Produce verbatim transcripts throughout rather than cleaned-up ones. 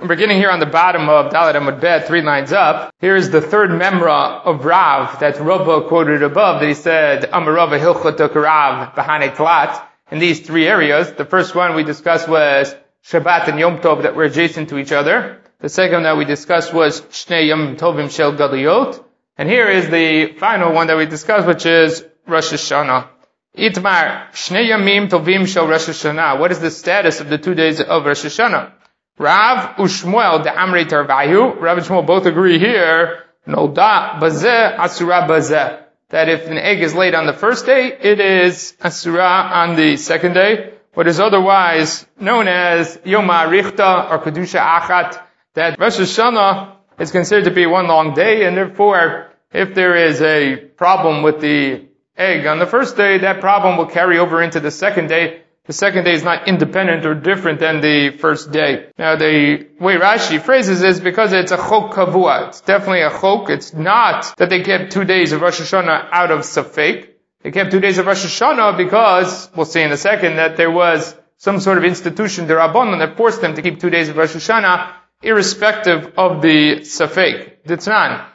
Beginning here on the bottom of Dalet Amud Bet, three lines up, here is the third memra of Rav that Rava quoted above, that he said, Amar Rava Hilchotok Rav B'hanei Tlat, in these three areas. The first one we discussed was Shabbat and Yom Tov that were adjacent to each other. The second that we discussed was Shnei Yom Tovim Shel Galiyot. And here is the final one that we discussed, which is Rosh Hashanah. Itmar, Shnei Yamim Tovim Shel Rosh Hashanah. What is the status of the two days of Rosh Hashanah? Rav Ushmuel de Amrei Tarvayu. Rav and Shmuel both agree here. Nolda Bazeh Asura Bazeh. That if an egg is laid on the first day, it is Asura on the second day. What is otherwise known as Yom HaRichta or Kedusha Achat. That Rosh Hashanah is considered to be one long day, and therefore, if there is a problem with the egg on the first day, that problem will carry over into the second day. The second day is not independent or different than the first day. Now, the way Rashi phrases is because it's a chok kavua. It's definitely a chok. It's not that they kept two days of Rosh Hashanah out of Safek. They kept two days of Rosh Hashanah because, we'll see in a second, that there was some sort of institution, the Rabbanon, that forced them to keep two days of Rosh Hashanah, irrespective of the Safek. Ditznan.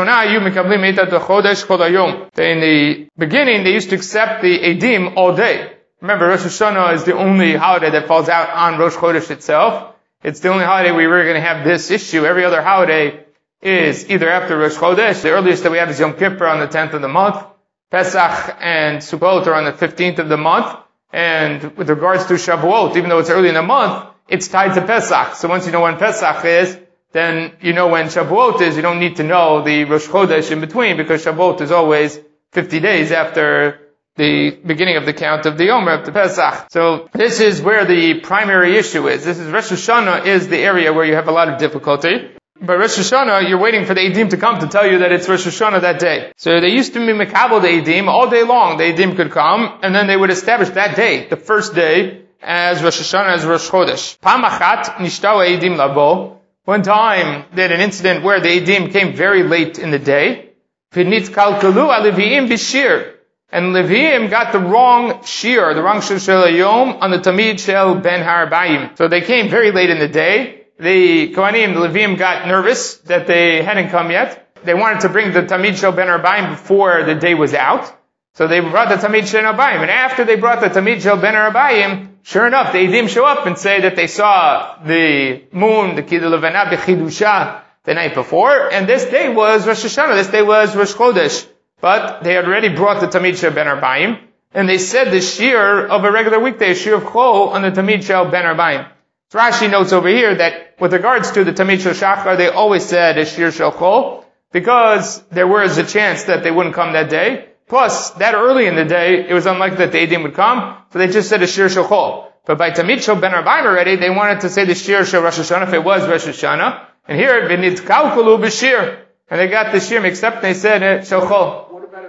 In the beginning, they used to accept the Eidim all day. Remember, Rosh Hashanah is the only holiday that falls out on Rosh Chodesh itself. It's the only holiday we were going to have this issue. Every other holiday is either after Rosh Chodesh. The earliest that we have is Yom Kippur on the tenth of the month. Pesach and Sukkot are on the fifteenth of the month. And with regards to Shavuot, even though it's early in the month, it's tied to Pesach. So once you know when Pesach is, then you know when Shavuot is. You don't need to know the Rosh Chodesh in between, because Shavuot is always fifty days after the beginning of the count of the Omer of the Pesach. So this is where the primary issue is. This is Rosh Hashanah is the area where you have a lot of difficulty. But Rosh Hashanah, you're waiting for the Eidim to come to tell you that it's Rosh Hashanah that day. So they used to be mekabel the Eidim all day long. The Eidim could come, and then they would establish that day, the first day, as Rosh Hashanah, as Rosh Chodesh. Pamachat nishtaw Eidim labo. One time, they had an incident where the Eidim came very late in the day. V'nit kalkalu aleviim b'shir. And Leviim got the wrong shir, the wrong shir shel hayom on the Tamid shel ben Harabayim. So they came very late in the day. The Kohanim, the Leviim got nervous that they hadn't come yet. They wanted to bring the Tamid shel ben Harabayim before the day was out. So they brought the Tamid shel ben Harabayim. And after they brought the Tamid shel ben Harabayim, sure enough, the Eidim show up and say that they saw the moon, the Kiddush Levana b'chidusha, the night before. And this day was Rosh Hashanah. This day was Rosh Chodesh. But they had already brought the Tamid Shel Ben Arbaim, and they said the shir of a regular weekday, a shir of Chol, on the Tamid Shel Ben Arbaim. So Rashi notes over here that with regards to the Tamid Shel Shachar, they always said a shir shel Chol, because there was a chance that they wouldn't come that day. Plus, that early in the day, it was unlikely that the Eidim would come, so they just said a shir shel Chol. But by Tamid Shel Ben Arbaim already, they wanted to say the shir shel Rosh Hashanah if it was Rosh Hashanah. And here, v'nit kalkulu b'shir. And they got the shir mixed up and they said uh, shel Chol.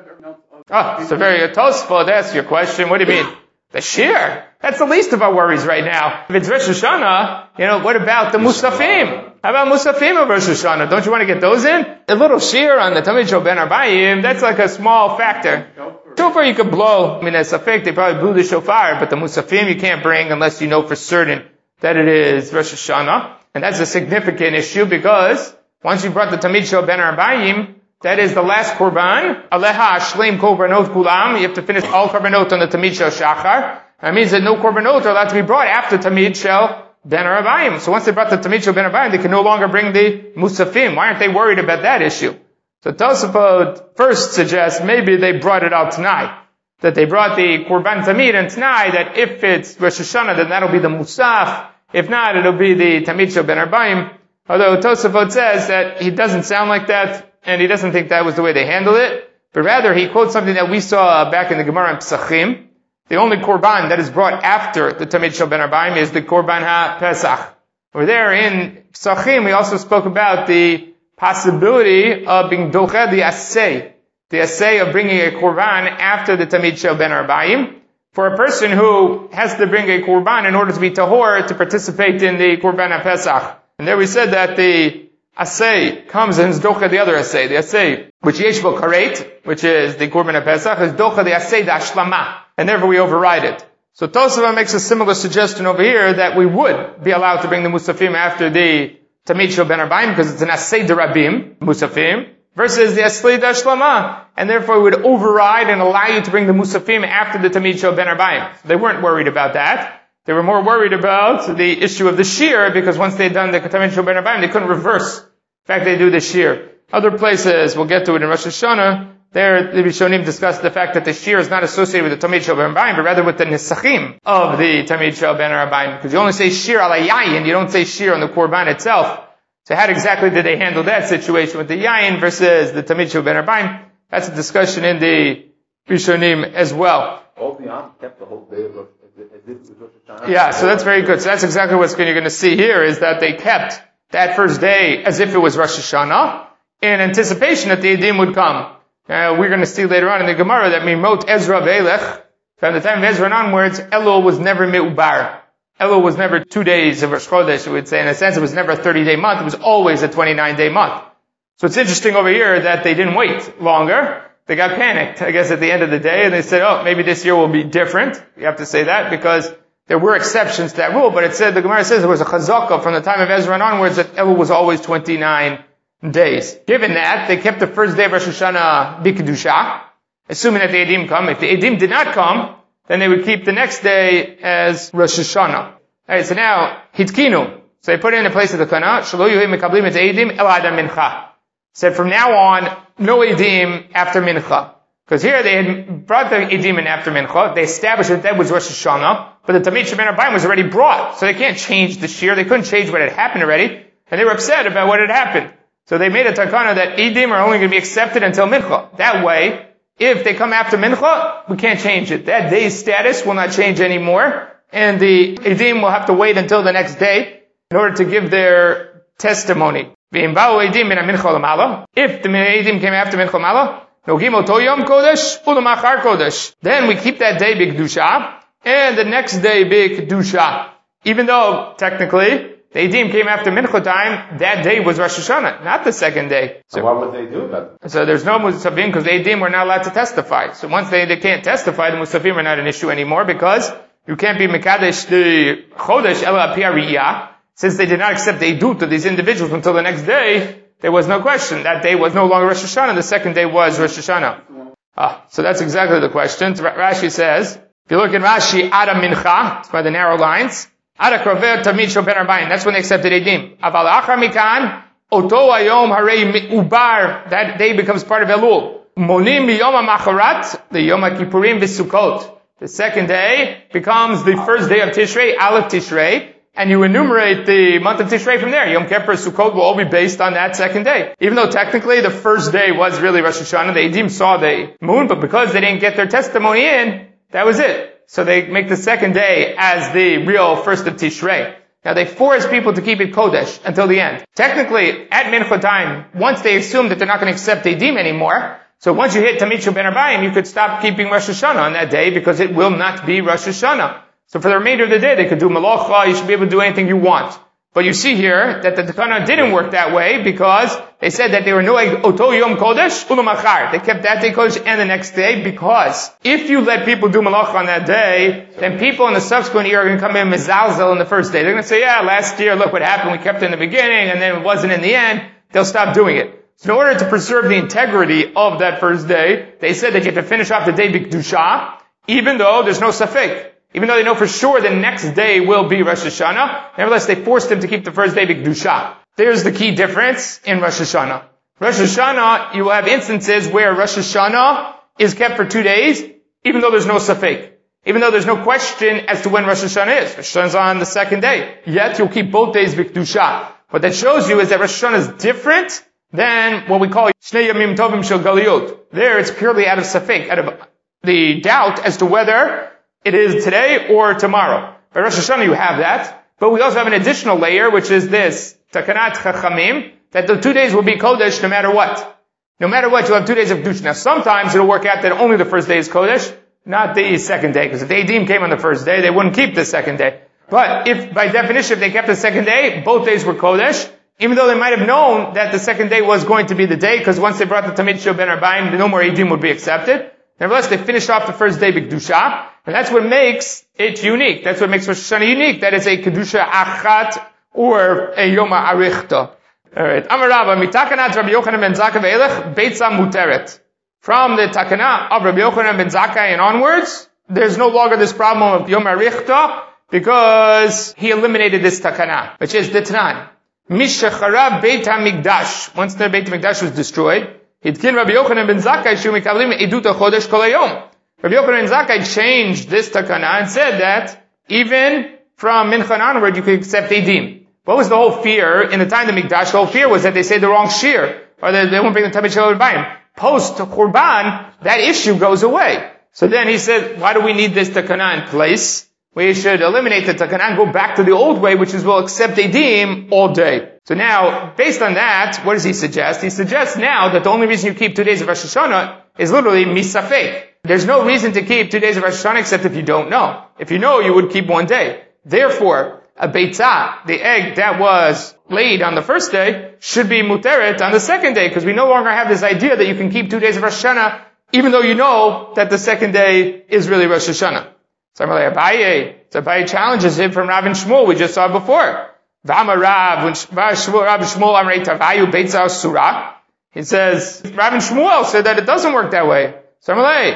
Oh, so very Tosfot, that's your question. What do you mean? The shir? That's the least of our worries right now. If it's Rosh Hashanah, you know, what about the Musafim? How about Musafim of Rosh Hashanah? Don't you want to get those in? A little shir on the Tamid Shel Ben Arbaim, that's like a small factor. Shofar you could blow. I mean, as a fact, they probably blew the shofar, but the Musafim you can't bring unless you know for certain that it is Rosh Hashanah. And that's a significant issue because once you brought the Tamid Shel Ben Arbaim, that is the last korban. Aleha ashleim korbanot kulam. You have to finish all korbanot on the Tamid Shel Shachar. That means that no korbanot are allowed to be brought after Tamid Shel Ben Arbaim. So once they brought the Tamid Shel Ben Arbaim, they can no longer bring the Musafim. Why aren't they worried about that issue? So Tosafot first suggests maybe they brought it out tonight. That they brought the korban Tamid and tonight, that if it's Rosh Hashanah, then that'll be the Musaf. If not, it'll be the Tamid Shel Ben Arbaim. Although Tosafot says that he doesn't sound like that, and he doesn't think that was the way they handled it, but rather he quotes something that we saw back in the Gemara in Pesachim. The only korban that is brought after the Tamid Shel Ben Arbaim is the korban ha-Pesach. Over there in Pesachim, we also spoke about the possibility of being docheh the asay, the asay of bringing a korban after the Tamid Shel Ben Arbaim, for a person who has to bring a korban in order to be tahor to participate in the korban ha-Pesach. And there we said that the Asay comes and is docha the other Asay. The Asay, which yesh bo karet, which is the Korban HaPesach, is docha the Asay the Ashlama. And therefore we override it. So Tosafot makes a similar suggestion over here that we would be allowed to bring the Musafim after the Tamid Shel Ben Arbaim, because it's an Asay Derabim, Musafim, versus the Asli Shlama, and therefore it would override and allow you to bring the Musafim after the Tamid Shel Ben Arbaim. So they weren't worried about that. They were more worried about the issue of the Shir, because once they'd done the Tamid Shel Ben Arbaim, they couldn't reverse. In fact, they do the Shir. Other places, we'll get to it in Rosh Hashanah, there the Rishonim discussed the fact that the Shir is not associated with the Tamid Shel Ben Arbaim, but rather with the Nesachim of the Tamid Shel Ben Arbaim, because you only say Shir ala Yayin, you don't say Shir on the Korban itself. So how exactly did they handle that situation with the Yayin versus the Tamid Shel Ben Arbaim? That's a discussion in the Rishonim as well. All the Yam kept the whole day of Rosh Hashanah. Yeah, so that's very good. So that's exactly what you're going to see here, is that they kept that first day as if it was Rosh Hashanah, in anticipation that the Edim would come. Uh, we're going to see later on in the Gemara that Mimot Ezra Ve'elech, from the time of Ezra and onwards, Elul was never Me'ubar. Elul was never two days of Rosh Chodesh, we would say. In a sense, it was never a thirty-day month. It was always a twenty-nine day month. So it's interesting over here that they didn't wait longer. They got panicked, I guess, at the end of the day, and they said, oh, maybe this year will be different. You have to say that, because there were exceptions to that rule, but it said, the Gemara says there was a chazakah from the time of Ezra and onwards that Elul was always twenty-nine days. Given that, they kept the first day of Rosh Hashanah b'kedusha, assuming that the Edim come. If the Edim did not come, then they would keep the next day as Rosh Hashanah. Alright, so now, hitkinu. So they put it in the place of the Kana, shelo yuhi mekablim et Edim el adam mincha. Said from now on, no Edim after mincha. Because here they had brought the Edim in after mincha, they established that that was Rosh Hashanah, but the Tamid Shel Ben Arbaim was already brought, so they can't change the shir, they couldn't change what had happened already, and they were upset about what had happened. So they made a takana that Edim are only going to be accepted until mincha. That way, if they come after mincha, we can't change it. That day's status will not change anymore, and the Edim will have to wait until the next day in order to give their testimony. If the Edim came after mincha mala, then we keep that day b'kedusha, and the next day b'kedusha. Even though, technically, the Edim came after mincha time, that day was Rosh Hashanah, not the second day. So, so what would they do about it? So there's no Musafim, because the Edim were not allowed to testify. So once they, they can't testify, the Musafim are not an issue anymore, because you can't be Mekadesh the Chodesh Ela Api Ariyah. Since they did not accept the Edut of these individuals until the next day, there was no question. That day was no longer Rosh Hashanah, the second day was Rosh Hashanah. Ah, so that's exactly the question. Rashi says, if you look at Rashi, Ada Mincha, it's by the narrow lines, Ada Krover Tamid Shel Ben Arbaim, that's when they accepted Edim. Aval Achar Mikan, Oto Ayom Harei Ubar, that day becomes part of Elul. Monim Yom HaMacharat, the Yom HaKippurim V'Sukkot. The second day becomes the first day of Tishrei, Aleph Tishrei, and you enumerate the month of Tishrei from there. Yom Kippur, Sukkot will all be based on that second day. Even though technically the first day was really Rosh Hashanah, the Edim saw the moon, but because they didn't get their testimony in, that was it. So they make the second day as the real first of Tishrei. Now they force people to keep it Kodesh until the end. Technically, at Mincha time, once they assume that they're not going to accept Edim anymore, so once you hit Tamid Shel Ben Arbaim, you could stop keeping Rosh Hashanah on that day, because it will not be Rosh Hashanah. So for the remainder of the day, they could do Malacha, you should be able to do anything you want. But you see here that the Takana didn't work that way, because they said that they were no Oto Yom Kodesh, Ulo Machar. They kept that day Kodesh and the next day, because if you let people do Malacha on that day, then people in the subsequent year are going to come in Mizalzel in the first day. They're going to say, yeah, last year, look what happened, we kept it in the beginning, and then it wasn't in the end. They'll stop doing it. So in order to preserve the integrity of that first day, they said that you have to finish off the day b'kedusha, even though there's no safek. Even though they know for sure the next day will be Rosh Hashanah, nevertheless they forced them to keep the first day b'kedusha. There's the key difference in Rosh Hashanah. Rosh Hashanah, you will have instances where Rosh Hashanah is kept for two days, even though there's no safek. Even though there's no question as to when Rosh Hashanah is. Rosh Hashanah is on the second day. Yet you'll keep both days b'kedusha. What that shows you is that Rosh Hashanah is different than what we call Shnei Yamim Tovim Shel Galiyot. There it's purely out of safek, out of the doubt as to whether it is today or tomorrow. By Rosh Hashanah you have that, but we also have an additional layer, which is this, Takanat Chachamim, that the two days will be Kodesh no matter what. No matter what, you'll have two days of Kedusha. Now sometimes it'll work out that only the first day is Kodesh, not the second day, because if the Edim came on the first day, they wouldn't keep the second day. But if, by definition, if they kept the second day, both days were Kodesh, even though they might have known that the second day was going to be the day, because once they brought the Tamid Shel Ben Arbaim, no more Edim would be accepted. Nevertheless, they finished off the first day b'kedusha, and that's what makes it unique. That's what makes Rosh Hashanah unique. That is a kedusha achat or a Yom Arichta. Alright. Amar Rabba, mitakanat Rabbi Yochanan ben Zakkai ve'elech, beitza muteret. From the takana of Rabbi Yochanan ben Zakkai and onwards, there's no longer this problem of Yom Arichta, because he eliminated this takana, which is the Tanan. Mishachara Beit HaMikdash. Once the Beit HaMikdash was destroyed, Hitkin Rabbi Yochanan ben Zakkai shu mikablim edut ha-chodesh kol hayom. Rabbi Yochanan ben Zakkai changed this takana and said that even from Mincha onward you could accept edim. What was the whole fear in the time of the Mikdash? The whole fear was that they say the wrong shir, or that they won't bring the Tabit Shel Bayim. Post Qurban, that issue goes away. So then he said, why do we need this takana in place? We should eliminate the takana and go back to the old way, which is we'll accept edim all day. So now, based on that, what does he suggest? He suggests now that the only reason you keep two days of Rosh Hashanah is literally misafek. There's no reason to keep two days of Rosh Hashanah except if you don't know. If you know, you would keep one day. Therefore, a beitzah, the egg that was laid on the first day, should be muteret on the second day, because we no longer have this idea that you can keep two days of Rosh Hashanah, even though you know that the second day is really Rosh Hashanah. So Abaye, so Abaye challenges him from Rav and Shmuel, we just saw before. He says, Rav and Shmuel said that it doesn't work that way. So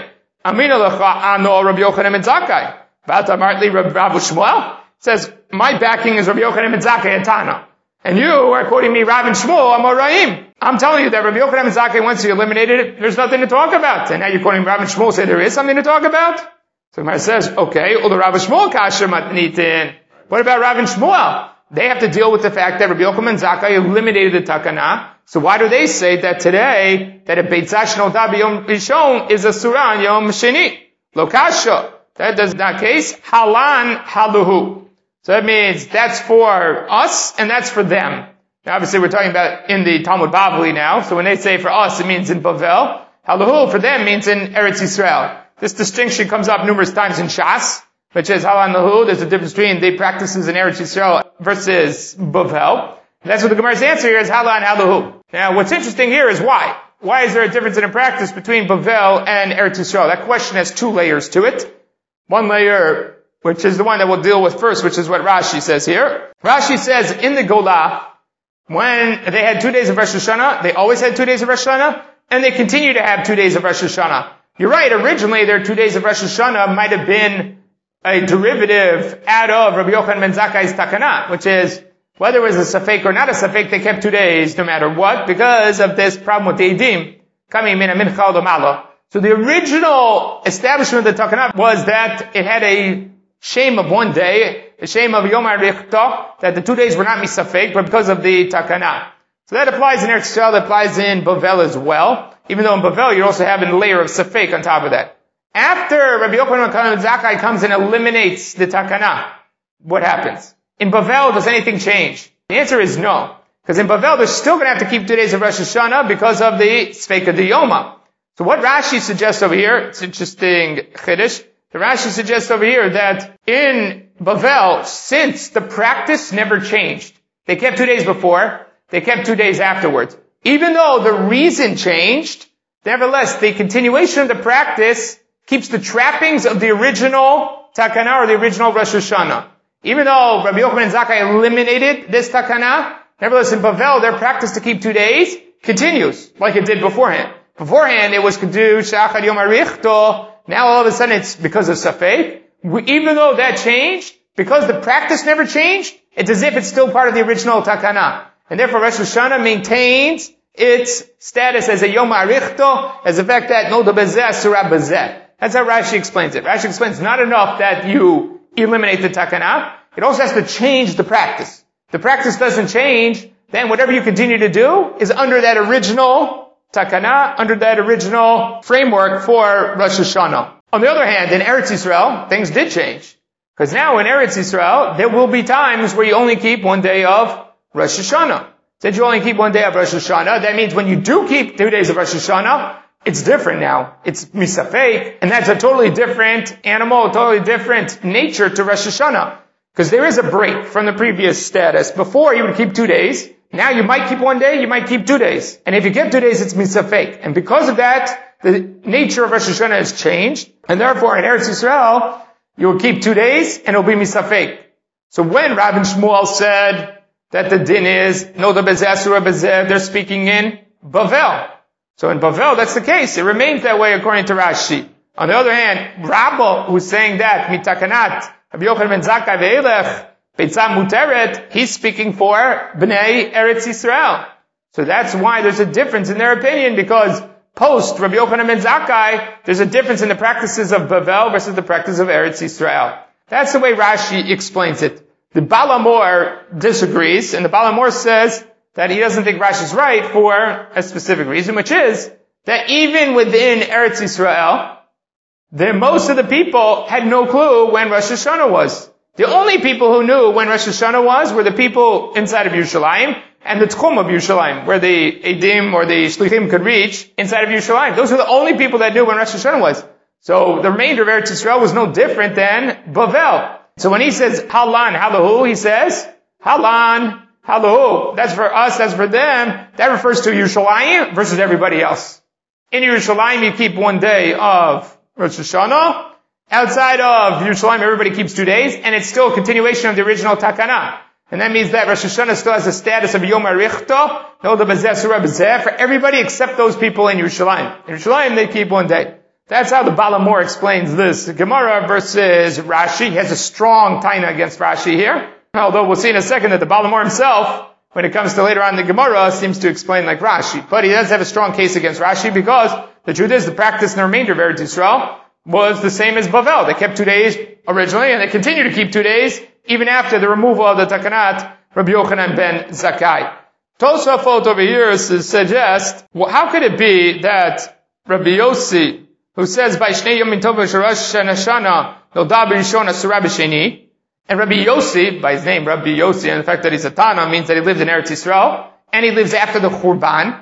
Amina lecha ano Rabbi Yochanan ben Zakkai. V'ata martli Rav Shmuel says, my backing is Rabbi Yochanan ben Zakkai and Tana. And you are quoting me Rav and Shmuel, Amoraim. I'm telling you that Rabbi Yochanan ben Zakkai, once you eliminated it, there's nothing to talk about. And now you're quoting Rav and Shmuel, say there is something to talk about? So Gemara says, okay, well the Rav and Shmuel kasher matnitin. What about Rav and Shmuel? They have to deal with the fact that Rabbi Yochanan ben Zakkai eliminated the takana. So why do they say that today, that a beitzah shnota b'yom rishon is a surah on yom sheni? Lo kasha. That is not case. Halan haluhu. So that means that's for us and that's for them. Now obviously we're talking about in the Talmud Bavli now. So when they say for us, it means in Bavel. Haluhu for them means in Eretz Yisrael. This distinction comes up numerous times in Shas, which is Halan Lahu. There's a difference between the practices in Eretz Yisrael versus Bavel. That's what the Gemara's answer here is Halan Halahu. Now what's interesting here is why. Why is there a difference in a practice between Bavel and Eretz Yisrael? That question has two layers to it. One layer, which is the one that we'll deal with first, which is what Rashi says here. Rashi says in the Golah, when they had two days of Rosh Hashanah, they always had two days of Rosh Hashanah, and they continue to have two days of Rosh Hashanah. You're right, originally their two days of Rosh Hashanah might have been a derivative out of Rabbi Yochanan ben Zakkai's takana, which is, whether it was a safek or not a safek, they kept two days no matter what, because of this problem with the edim, coming min mincha l'mala. So the original establishment of the takana was that it had a shame of one day, a shame of Yom HaRichta, that the two days were not misafek, but because of the takana. So that applies in Eretz Yisrael, that applies in Bavel as well. Even though in Bavel you also have a layer of safek on top of that. After Rabbi Yochanan ben Zakkai comes and eliminates the takana, what happens? In Bavel, does anything change? The answer is no. Because in Bavel, they're still going to have to keep two days of Rosh Hashanah because of the Sfeika Diyoma. So what Rashi suggests over here, it's interesting, Chiddush, the Rashi suggests over here that in Bavel, since the practice never changed, they kept two days before, they kept two days afterwards. Even though the reason changed, nevertheless, the continuation of the practice keeps the trappings of the original takana or the original Rosh Hashanah. Even though Rabbi Yochanan ben Zakkai eliminated this takana, nevertheless in Bavel, their practice to keep two days continues, like it did beforehand. Beforehand, it was to do Shachar Yom HaRichta. Now all of a sudden it's because of Safek. Even though that changed, because the practice never changed, it's as if it's still part of the original takana. And therefore Rosh Hashanah maintains its status as a Yom HaRichta, as the fact that no da bezeh surah bezeh. That's how Rashi explains it. Rashi explains not enough that you eliminate the takana, it also has to change the practice. The practice doesn't change, then whatever you continue to do is under that original takana, under that original framework for Rosh Hashanah. On the other hand, in Eretz Yisrael, things did change. Because now in Eretz Yisrael, there will be times where you only keep one day of Rosh Hashanah. Since you only keep one day of Rosh Hashanah, that means when you do keep two days of Rosh Hashanah, it's different now. It's misafek, and that's a totally different animal, a totally different nature to Rosh Hashanah. Because there is a break from the previous status. Before, you would keep two days. Now you might keep one day, you might keep two days. And if you keep two days, it's misafek. And because of that, the nature of Rosh Hashanah has changed. And therefore, in Eretz Yisrael, you will keep two days, and it will be misafek. So when Rav and Shmuel said that the din is, no, the bezeh, surah bezeh, they're speaking in Bavel. So in Bavel, that's the case. It remains that way according to Rashi. On the other hand, Rabba, who's saying that, mitakanat, Rabbi Yochanan ben Zakkai ve'elech, beitzah muteret, he's speaking for Bnei Eretz Yisrael. So that's why there's a difference in their opinion, because post Rabbi Yochanan ben Zakkai, there's a difference in the practices of Bavel versus the practice of Eretz Yisrael. That's the way Rashi explains it. The Baal HaMor disagrees, and the Baal HaMor says that he doesn't think Rashi is right for a specific reason, which is that even within Eretz Yisrael, the, most of the people had no clue when Rosh Hashanah was. The only people who knew when Rosh Hashanah was were the people inside of Yerushalayim and the Tchum of Yerushalayim, where the Edim or the Shlichim could reach inside of Yerushalayim. Those were the only people that knew when Rosh Hashanah was. So the remainder of Eretz Yisrael was no different than Bavel. So when he says Halan, Halahu, he says Halan, Halahu. That's for us, that's for them. That refers to Yerushalayim versus everybody else. In Yerushalayim, you keep one day of Rosh Hashanah. Outside of Yerushalayim, everybody keeps two days, and it's still a continuation of the original Takana. And that means that Rosh Hashanah still has the status of Yom HaRichta, no the Bezeh Surah Bezeh, for everybody except those people in Yerushalayim. In Yerushalayim, they keep one day. That's how the Baal HaMor explains this. The Gemara versus Rashi has a strong taina against Rashi here. Although we'll see in a second that the Baal HaMor himself, when it comes to later on the Gemara, seems to explain like Rashi. But he does have a strong case against Rashi because the truth is the practice in the remainder of Eretz Yisrael was the same as Bavel. They kept two days originally, and they continue to keep two days even after the removal of the Takanat, Rabbi Yochanan ben Zakkai. Tosafot over here suggests, well, how could it be that Rabbi Yossi, who says by Shnei Yom Tov Rosh Hashanah Noda B'Rishon Asura B'Sheni, and Rabbi Yossi, by his name Rabbi Yossi, and the fact that he's a Tana means that he lived in Eretz Yisrael, and he lives after the Churban.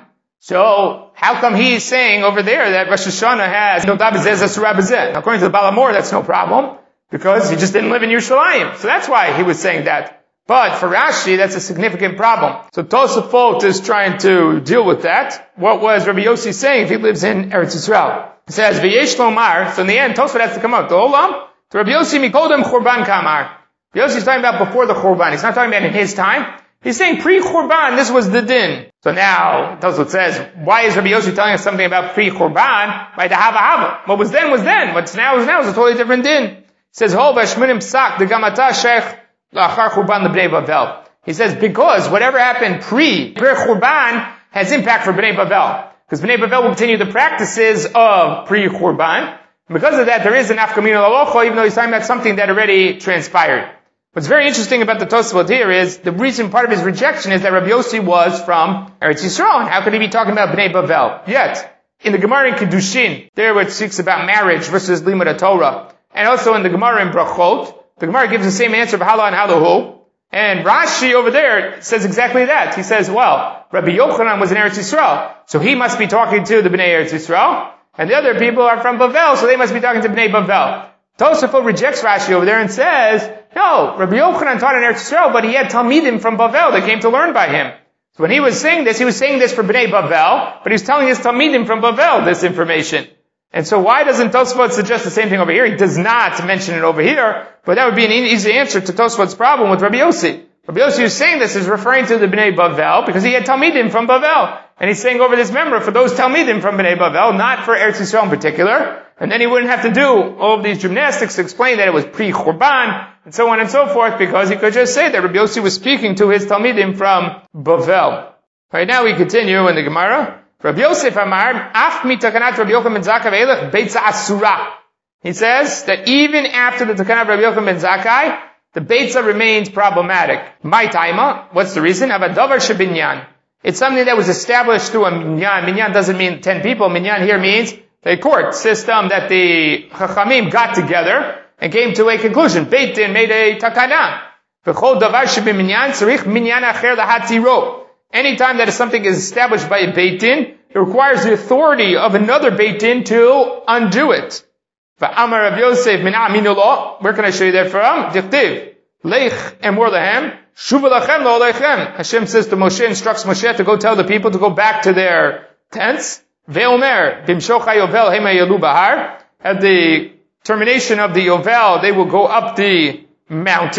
So, how come he's saying over there that Rosh Hashanah has Noda B'Zeh Asura B'Zeh? According to the Baal HaMor, that's no problem, because he just didn't live in Yerushalayim. So that's why he was saying that. But for Rashi, that's a significant problem. So Tosafot is trying to deal with that. What was Rabbi Yossi saying if he lives in Eretz Yisrael? It says, V'yesh Lomar, so in the end, Tosafot has to come out. The Olam, to Rabbi Yossi Mikodem Churban Kamar. Rabbi Yossi is talking about before the Churban. He's not talking about in his time. He's saying pre-Churban, this was the din. So now, Tosafot says, why is Rabbi Yossi telling us something about pre-Churban? By the Hava Hava. What was then was then. What's now is now is a totally different din. He says, Ho Vashminim Psak, the Gamata Sheikh, Lachar Churban L'Bnei Bavel. He says, because whatever happened pre, pre-Churban has impact for Bnei Bavel. Because Bnei Bavel will continue the practices of pre-Churban. Because of that, there is an Afkamina Lalocha, even though he's talking about something that already transpired. What's very interesting about the Tosafot here is, the reason part of his rejection is that Rabbi Yossi was from Eretz Yisrael, and how could he be talking about Bnei Bavel? Yet, in the Gemara in Kedushin, there where it speaks about marriage versus Limud Torah, and also in the Gemara in Brachot, the Gemara gives the same answer of Hala and Halahu, and Rashi over there says exactly that. He says, well, Rabbi Yochanan was in Eretz Yisrael, so he must be talking to the Bnei Eretz Yisrael, and the other people are from Bavel, so they must be talking to Bnei Bavel. Tosafot rejects Rashi over there and says, no, Rabbi Yochanan taught in Eretz Yisrael, but he had Talmidim from Bavel that came to learn by him. So when he was saying this, he was saying this for Bnei Bavel, but he was telling his Talmidim from Bavel this information. And so why doesn't Tosafot suggest the same thing over here? He does not mention it over here, but that would be an easy answer to Tosafot's problem with Rabbi Yossi. Rabbi Yossi who's saying this is referring to the Bnei Bavel, because he had Talmidim from Bavel. And he's saying over this member for those Talmidim from Bnei Bavel, not for Eretz Yisrael in particular. And then he wouldn't have to do all of these gymnastics to explain that it was pre-Churban, and so on and so forth, because he could just say that Rabbi Yossi was speaking to his Talmidim from Bavel. Right now we continue in the Gemara. Rabbi Yosef Amar, Af mitakanat Rabbi Yochanan ben Zakkai ve'elech beitza asura. He says that even after the takanat of Rabbi Yochanan ben Zakkai, the beitza remains problematic. My taima, what's the reason? Avadavar shebinyan. It's something that was established through a minyan. Minyan doesn't mean ten people. Minyan here means a court system that the Chachamim got together and came to a conclusion. Beit Din made a takana. V'chol davar shebiminyan tzarich minyan acher lahatziro. Anytime that something is established by a Beit Din, it requires the authority of another Beit Din to undo it. V'amar Rav Yosef min aminu lo. Where can I show you that from? Dichtiv. Leich emor lahem. Shuva lachem lo lechem. Hashem says to Moshe, instructs Moshe to go tell the people to go back to their tents. Ve'omer, bimshocha yovel hema yalu bahar. At the termination of the yovel, they will go up the mountain.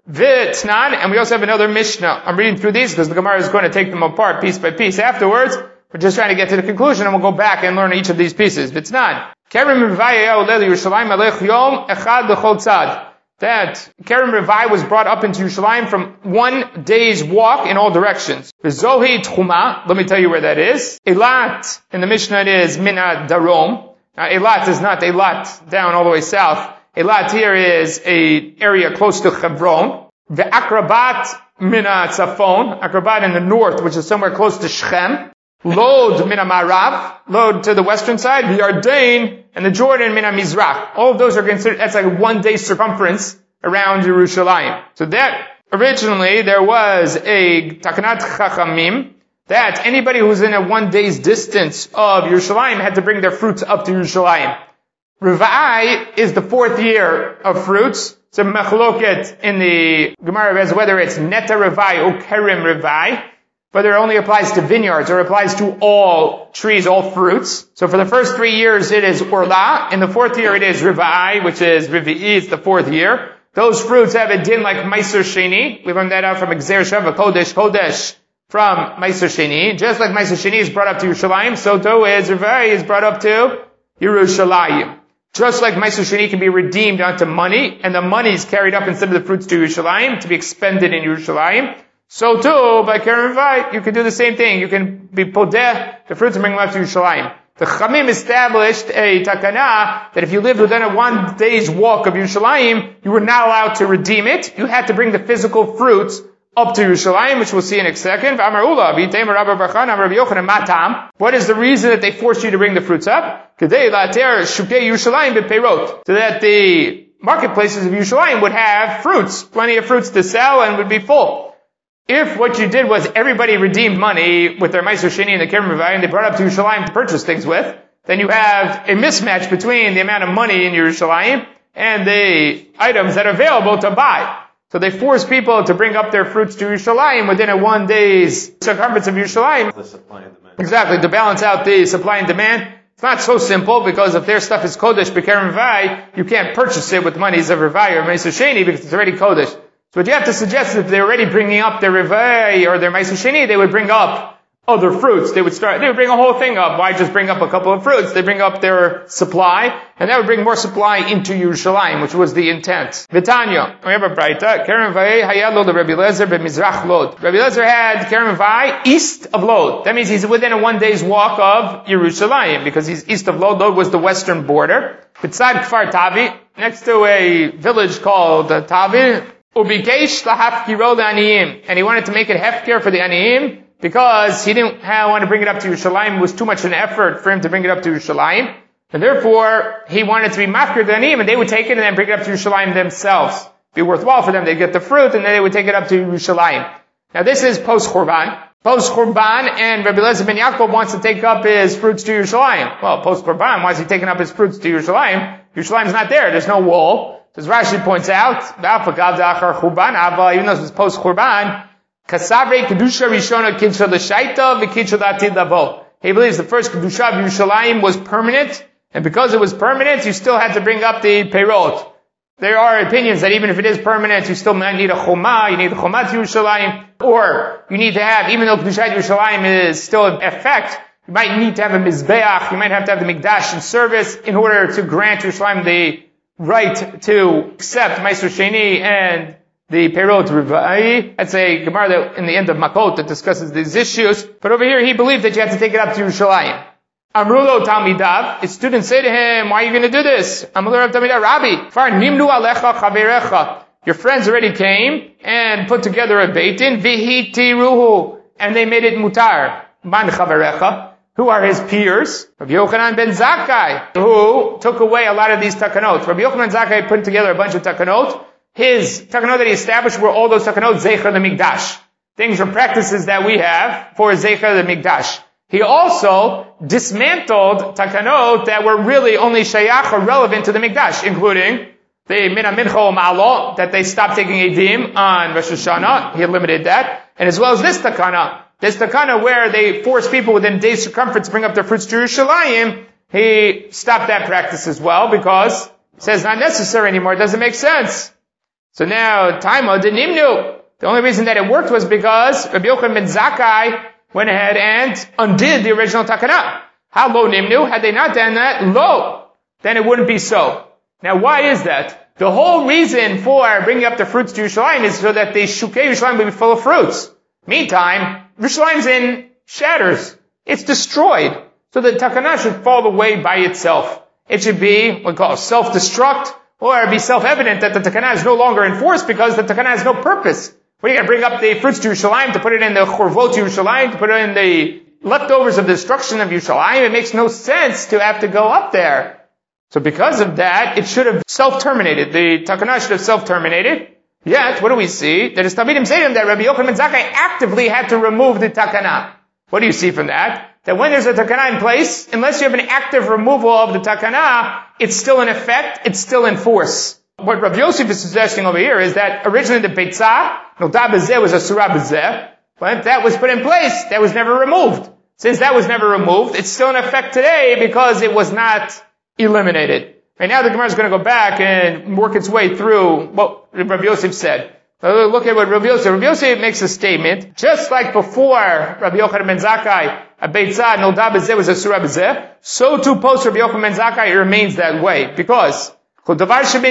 V'tnan, and we also have another Mishnah. I'm reading through these because the Gemara is going to take them apart piece by piece afterwards. We're just trying to get to the conclusion, and we'll go back and learn each of these pieces. V'tnan. Kerem Rivai Yerushalayim Alech Yom Echad B'chol Tzad. That Kerem Rivai was brought up into Yerushalayim from one day's walk in all directions. V'zohi Tchuma, let me tell you where that is. Eilat, in the Mishnah it is Mina Darom. Now Eilat is not Eilat down all the way south. Eilat here is a area close to Hebron. V'akrabat Mina Tzafon, Akrabat in the north, which is somewhere close to Shechem. Lod Mina Marav, Lod to the western side, the Yarden, and the Jordan Mina Mizrach. All of those are considered, that's like a one day circumference around Yerushalayim. So that, originally, there was a Takanat Chachamim, that anybody who was in a one day's distance of Yerushalayim had to bring their fruits up to Yerushalayim. Rivai is the fourth year of fruits. So mechloket in the Gemara as whether it's Neta Rivai or Kerem Rivai, whether it only applies to vineyards or applies to all trees, all fruits. So for the first three years it is Orla. In the fourth year it is Rivai, which is Rivi'i, it's the fourth year. Those fruits have a din like Meiser Sheni. We learned that out from Exer Sheva, Kodesh, Kodesh, from Meiser Sheni. Just like Meiser Sheni is brought up to Yerushalayim, so too is Rivai is brought up to Yerushalayim. Just like Meiser Sheni can be redeemed onto money, and the money is carried up instead of the fruits to Yerushalayim, to be expended in Yerushalayim, so too, by Kerem Rivai, you can do the same thing. You can be podeh, the fruits, and bring them up to Yerushalayim. The Chamim established a takana that if you lived within a one day's walk of Yerushalayim, you were not allowed to redeem it. You had to bring the physical fruits up to Yerushalayim, which we'll see in a second. What is the reason that they force you to bring the fruits up? So that the marketplaces of Yerushalayim would have fruits, plenty of fruits to sell, and would be full. If what you did was everybody redeemed money with their Meiser Sheni and the Kerem Rivai and they brought up to Yerushalayim to purchase things with, then you have a mismatch between the amount of money in Yerushalayim and the items that are available to buy. So they force people to bring up their fruits to Yerushalayim within a one day's circumference of Yerushalayim. The supply and demand. Exactly, to balance out the supply and demand. It's not so simple because if their stuff is Kodesh B'Kerem Rivai, you can't purchase it with monies of Rivai or Meiser Sheni because it's already Kodesh. So what you have to suggest is if they're already bringing up their Rivai or their Meiser Sheni, they would bring up other fruits. They would start, they would bring a whole thing up. Why just bring up a couple of fruits? They bring up their supply, and that would bring more supply into Yerushalayim, which was the intent. Vitanya, we have a Braita, Kerem Rivai hayad Lod Rabbi Eliezer b'Mizrach Lod. Rabbi Eliezer had Kerem Rivai east of Lod. That means he's within a one day's walk of Yerushalayim, because he's east of Lod. Lod was the western border. B'tzad Kfar Tavi, next to a village called Tavi, Ubikesh lahafkiro le'aniyim, and he wanted to make it hefker for the aniyim, because he didn't have, want to bring it up to Yerushalayim. It was too much an effort for him to bring it up to Yerushalayim. And therefore, he wanted to be mafkir the aniyim, and they would take it and then bring it up to Yerushalayim themselves. It'd be worthwhile for them. They'd get the fruit, and then they would take it up to Yerushalayim. Now this is post-Churban. Post-Churban, and Rabbi Eliezer ben Yaakov wants to take up his fruits to Yerushalayim. Well, post-Churban, why is he taking up his fruits to Yerushalayim? Yerushalayim's not there. There's no wall. As Rashi points out, even though this is post-Churban, Kasavre Kedusha Rishona Kidsha L'Shaita V'Kidsha L'Atid Lavo. He believes the first Kedusha of Yerushalayim was permanent, and because it was permanent, you still had to bring up the Peirot. There are opinions that even if it is permanent, you still might need a Choma, you need a Choma to Yerushalayim, or you need to have, even though Kedusha Yerushalayim is still in effect, you might need to have a Mizbeach, you might have to have the Mikdash in service in order to grant Yerushalayim the right to accept Meiser Sheni and the Peirot Rivai. That's a Gemara that in the end of Makot that discusses these issues. But over here he believed that you had to take it up to Yerushalayim. Amrulo Talmidav, his students say to him, why are you going to do this? Amrulo Talmidav, Rabbi, Far Nimnu Alecha Chaverecha. Your friends already came and put together a beitin, Vihiti Ruhu, and they made it mutar. Man Chaverecha. Who are his peers? Rabbi Yochanan ben Zakkai, who took away a lot of these takanot. Rabbi Yochanan ben Zakkai put together a bunch of takanot. His takanot that he established were all those takanot Zecher the Mikdash. Things or practices that we have for Zecher the Mikdash. He also dismantled takanot that were really only shayach or relevant to the Mikdash, including the Mina Mincha Ma'alo, that they stopped taking Eidim on Rosh Hashanah. He eliminated that. And as well as this takana. This takana where they force people within a day's circumference to bring up their fruits to Yerushalayim, he stopped that practice as well because he says it's not necessary anymore. It doesn't make sense. So now, Taima de Nimnu. The only reason that it worked was because Rabbi Yochanan ben Zakkai went ahead and undid the original takana. How lo Nimnu? Had they not done that, lo, then it wouldn't be so. Now, why is that? The whole reason for bringing up the fruits to Yerushalayim is so that the Shukei Yerushalayim will be full of fruits. Meantime, Yerushalayim's in shatters. It's destroyed. So the takana should fall away by itself. It should be what we call self-destruct, or be self-evident that the takana is no longer enforced because the takana has no purpose. What are you going to bring up the fruits to Yerushalayim, to put it in the chorvot to Yerushalayim, to put it in the leftovers of the destruction of Yerushalayim? It makes no sense to have to go up there. So because of that, it should have self-terminated. The takana should have self-terminated. Yet, what do we see? That it's Talmidim Seidim that Rabbi Yochanan ben Zakkai actively had to remove the takana. What do you see from that? That when there's a takana in place, unless you have an active removal of the takana, it's still in effect, it's still in force. What Rav Yosef is suggesting over here is that originally the Beitzah, Noda B'zeh, was a Surah B'zeh, but that was put in place, that was never removed. Since that was never removed, it's still in effect today because it was not eliminated. Right now the Gemara is going to go back and work its way through what Rav Yosef said. So look at what Rav Yosef, Rav Yosef makes a statement, just like before Rabbi Yochanan ben Zakkai, a Beitzah, Noda B'zeh was a Surah B'zeh, so too post Rabbi Yochanan ben Zakkai, it remains that way. Because, anything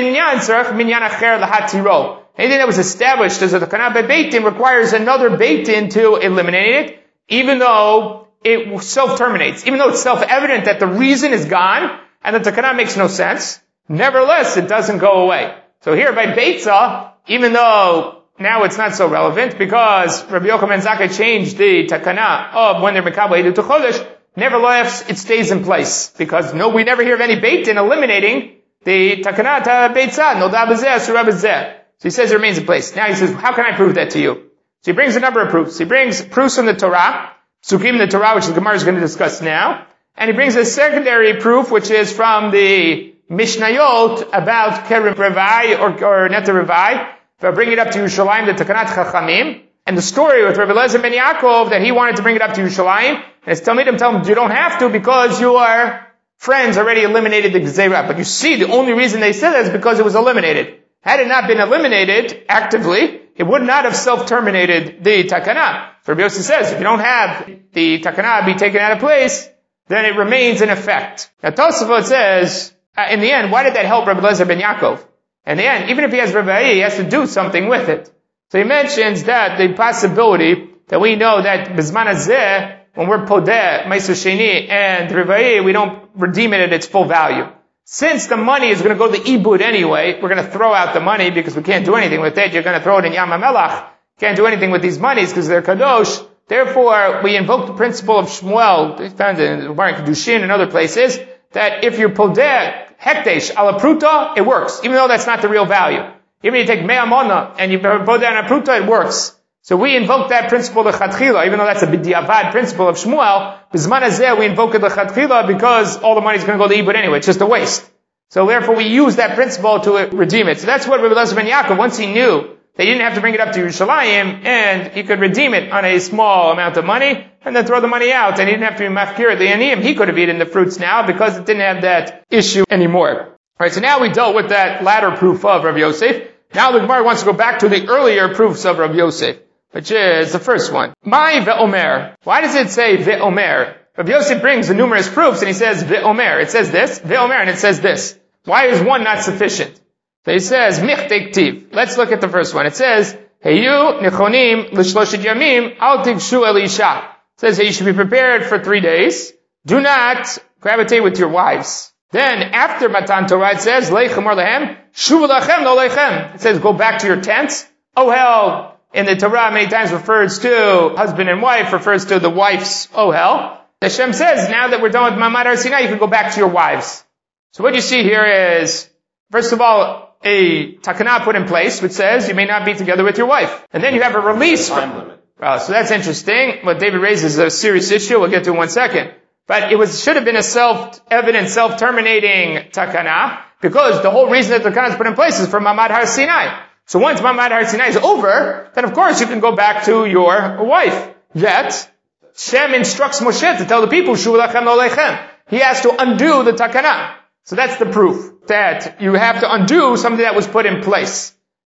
that was established as a takana by Beit Din requires another Beit Din to eliminate it, even though it self-terminates, even though it's self-evident that the reason is gone, and the takana makes no sense, nevertheless, it doesn't go away. So here by Beitzah, even though now it's not so relevant, because Rabbi Yochanan ben Zakkai changed the takana of when they're mekabel edu to chodesh, nevertheless, it stays in place. Because no, we never hear of any Beit Din eliminating the takana ta Beitzah, Noda B'zeh, Surah B'zeh. So he says it remains in place. Now he says, how can I prove that to you? So he brings a number of proofs. He brings proofs from the Torah, Psukim in the Torah, which the Gemara is going to discuss now. And he brings a secondary proof, which is from the Mishnayot about Kerem Revai or, or Neta Revai. If I bring it up to Yerushalayim, the Takanat Chachamim. And the story with Rabbi Eliezer ben Yaakov, that he wanted to bring it up to Yerushalayim. And his Talmidim tell him, you don't have to because your friends already eliminated the Gezerah. But you see, the only reason they said that is because it was eliminated. Had it not been eliminated actively, it would not have self-terminated the Takana. So Rabbi Yossi says, if you don't have the Takana be taken out of place, then it remains in effect. Now Tosafot says, uh, in the end, why did that help Rabbi Eliezer ben Yaakov? In the end, even if he has Revai, he has to do something with it. So he mentions that the possibility that we know that Bizman Hazeh, when we're Podeh, Meiser Sheni, and Revai, we don't redeem it at its full value. Since the money is going to go to Ibud anyway, we're going to throw out the money because we can't do anything with it. You're going to throw it in Yam HaMelach. Can't do anything with these monies because they're Kadosh. Therefore, we invoke the principle of Shmuel, found in Barak Kedushin and other places, that if you're Podeh, Hekdesh, ala pruta, it works, even though that's not the real value. Even if you take mea mona and you put that on a pruta, it works. So we invoke that principle of Chatchila, even though that's a b'diavad principle of Shmuel. B'zman hazeh, we invoke it the Chatchila because all the money is going to go to Ibud anyway. It's just a waste. So therefore, we use that principle to redeem it. So that's what Rabbi Eliezer ben Yaakov, once he knew that he didn't have to bring it up to Yerushalayim, and he could redeem it on a small amount of money, and then throw the money out, and he didn't have to be mafkir at the aniyim. He could have eaten the fruits now because it didn't have that issue anymore. Alright, so now we dealt with that latter proof of Rabbi Yosef. Now the Gemara wants to go back to the earlier proofs of Rabbi Yosef, which is the first one. Mai ve'omer. Why does it say ve'omer? Rabbi Yosef brings the numerous proofs, and he says ve'omer. It says this, ve'omer, and it says this. Why is one not sufficient? So he says, Michtek Tiv. Let's look at the first one. It says, Heyu nichonim l'shloshit yamim al tigshu elisha. It says that you should be prepared for three days. Do not gravitate with your wives. Then, after Matan Torah, it says, Leichem or lehem, shuvu lachem no leichem. It says, go back to your tents. Oh hell, in the Torah many times refers to husband and wife, refers to the wife's oh hell. Hashem says, now that we're done with Ma'amad Har Sinai, you can go back to your wives. So what you see here is, first of all, a takana put in place which says you may not be together with your wife. And then you have a release. Time limit. Well, so that's interesting. What David raises is a serious issue. We'll get to in one second. But it was, should have been a self-evident, self-terminating takana, because the whole reason that the takana is put in place is for Ma'amad Har Sinai. So once Ma'amad Har Sinai is over, then of course you can go back to your wife. Yet, Shem instructs Moshe to tell the people, Shuv lachem lo leichem. He has to undo the takana. So that's the proof that you have to undo something that was put in place.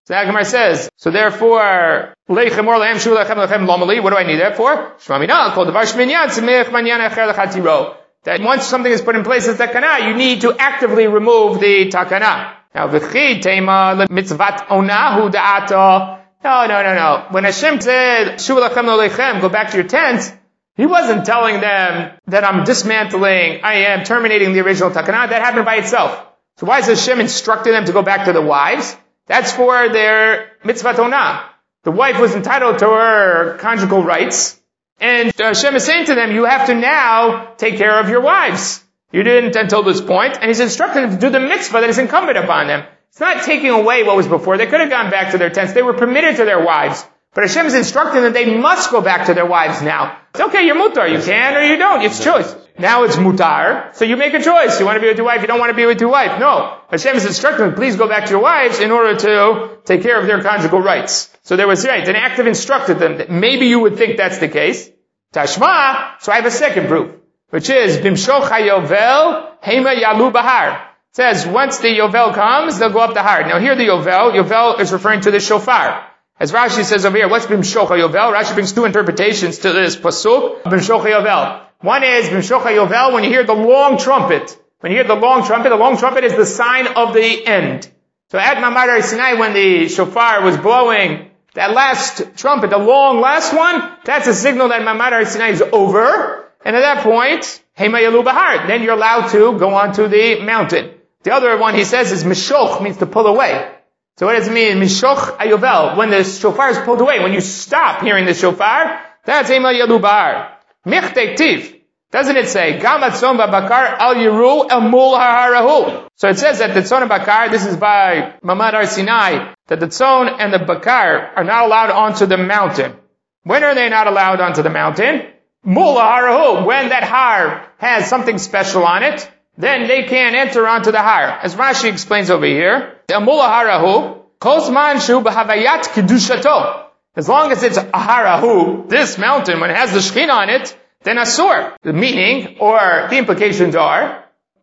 So the Gemara says, so therefore, leichem or lehem shu lechem lechem lomali, what do I need that for? Shmamina, called devar shminyan, tzimech manyan acher lechatiro. That once something is put in place as takana, you need to actively remove the takana. Now, v'chi tema mitzvat onahu da'ato. No, no, no, no. When Hashem said, shu lechem lechem, go back to your tent, He wasn't telling them that I'm dismantling, I am terminating the original takana. That happened by itself. So why is Hashem instructing them to go back to the wives? That's for their mitzvah tonah. The wife was entitled to her conjugal rights. And Hashem is saying to them, you have to now take care of your wives. You didn't until this point. And He's instructing them to do the mitzvah that is incumbent upon them. It's not taking away what was before. They could have gone back to their tents. They were permitted to their wives. But Hashem is instructing them they must go back to their wives now. It's okay, you're mutar. You can or you don't. It's choice. Now it's mutar. So you make a choice. You want to be with your wife, you don't want to be with your wife. No. Hashem is instructing them, please go back to your wives in order to take care of their conjugal rights. So there was, right, an act of instructed them. That maybe you would think that's the case. Tashma, so I have a second proof, which is, Bimshoch HaYovel, Hema Yalu Bahar. It says, once the Yovel comes, they'll go up the Har. Now here the Yovel, Yovel is referring to the shofar. As Rashi says over here, what's Bimshoch HaYovel? Rashi brings two interpretations to this pasuk, Bimshoch HaYovel. One is Bimshoch HaYovel, when you hear the long trumpet. When you hear the long trumpet, the long trumpet is the sign of the end. So at Mamad Har Sinai, when the shofar was blowing, that last trumpet, the long last one, that's a signal that Mamad Har Sinai is over. And at that point, Hema Yalu Bahar. Then you're allowed to go onto the mountain. The other one he says is Mishoch, means to pull away. So what does it mean? Mishoch Ayovel. When the shofar is pulled away, when you stop hearing the shofar, that's Hema Yalu Bahar. Michtei Tiv. Doesn't it say, Gam Atzon Babakar Al Yiru El Mul Harahu? So it says that the Tzon and Bakar, this is by Mamad Har Sinai, that the Tzon and the Bakar are not allowed onto the mountain. When are they not allowed onto the mountain? Mul Harahu. When that Har has something special on it, then they can't enter onto the Har. As Rashi explains over here, El Mul Harahu, Kosman Shu B'Havayat Kedushato. As long as it's a Harahu, this mountain, when it has the Shekhinah on it, then asur. The meaning, or the implications are,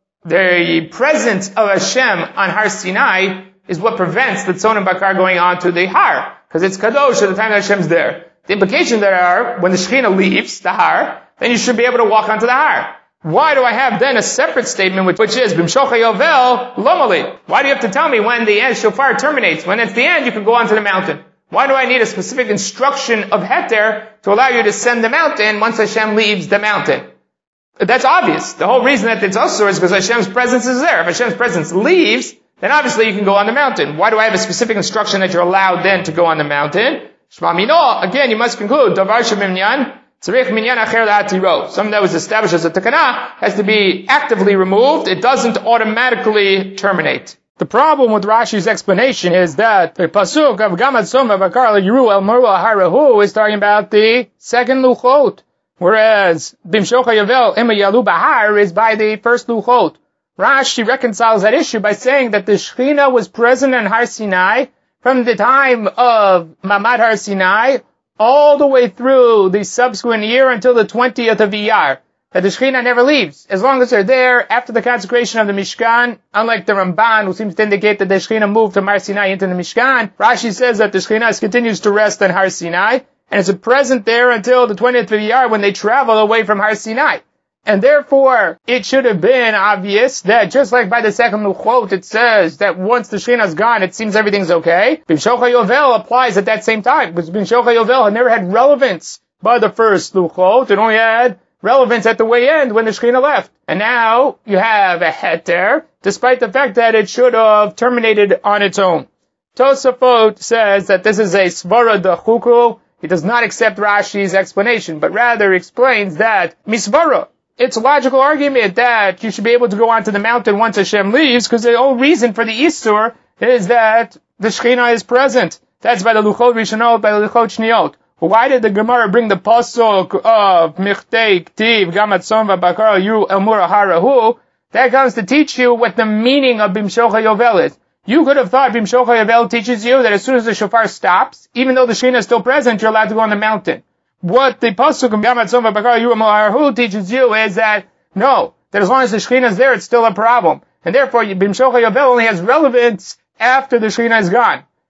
the presence of Hashem on Har Sinai is what prevents the Tzon and Bakar going on to the Har, because it's Kadosh at the time that Hashem's there. The implications there are, when the Shekhinah leaves the Har, then you should be able to walk onto the Har. Why do I have then a separate statement which, which is, Bimshoch HaYovel, Lomali? Why do you have to tell me when the end shofar terminates? When it's the end, you can go onto the mountain. Why do I need a specific instruction of Heter to allow you to send the mountain once Hashem leaves the mountain? That's obvious. The whole reason that it's Asur is because Hashem's presence is there. If Hashem's presence leaves, then obviously you can go on the mountain. Why do I have a specific instruction that you're allowed then to go on the mountain? Shma Mino, again, you must conclude, Davar Sheminyan, Tzarich Minyan Acher La'atiro. Something that was established as a takana has to be actively removed. It doesn't automatically terminate. The problem with Rashi's explanation is that the pasuk of Gamad Soma Bakar Yiru El Murwa Harahu is talking about the second luchot, whereas Bimshoch HaYovel Hema Yalu Bahar is by the first luchot. Rashi reconciles that issue by saying that the Shekhinah was present in Har Sinai from the time of Mamad Har Sinai all the way through the subsequent year until the twentieth of Iyar. That the Shekhinah never leaves. As long as they're there, after the consecration of the Mishkan, unlike the Ramban, who seems to indicate that the Shekhinah moved from Har Sinai into the Mishkan, Rashi says that the Shekhinah continues to rest on Har Sinai, and it's present there until the twentieth of Iyar when they travel away from Har Sinai. And therefore, it should have been obvious that just like by the second Luchot, it says that once the Shekhinah's gone, it seems everything's okay. Bimshoch HaYovel applies at that same time, because Bimshoch HaYovel had never had relevance by the first Luchot. It only had relevance at the way end when the Shekhinah left. And now you have a heter, despite the fact that it should have terminated on its own. Tosafot says that this is a svara dachuku. He does not accept Rashi's explanation, but rather explains that misvara. It's a logical argument that you should be able to go onto the mountain once Hashem leaves, because the whole reason for the Isur is that the Shekhinah is present. That's by the Luchot Rishonot, by the Luchot Shniot. Why did the Gemara bring the pasuk of Michtei Ktiv Gamad Soma Bakar Yiru El Murwa Harahu? That comes to teach you what the meaning of Bimshoch HaYovel is. You could have thought Bimshoch HaYovel teaches you that as soon as the shofar stops, even though the Shekhinah is still present, you're allowed to go on the mountain. What the pasuk of Gamad Soma Bakar Yiru El Murwa Harahu teaches you is that no, that as long as the Shekhinah is there, it's still a problem, and therefore Bimshoch HaYovel only has relevance after the Shekhinah is gone.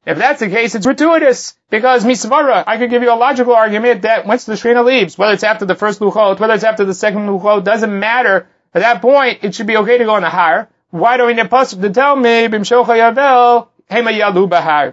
If that's the case, it's gratuitous. Because misvara, I could give you a logical argument that once the Shechina leaves, whether it's after the first luchot, whether it's after the second luchot, doesn't matter. At that point, it should be okay to go on the har. Why do we need a pasuk to tell me, b'mshocha yavel, hema yalu bahar?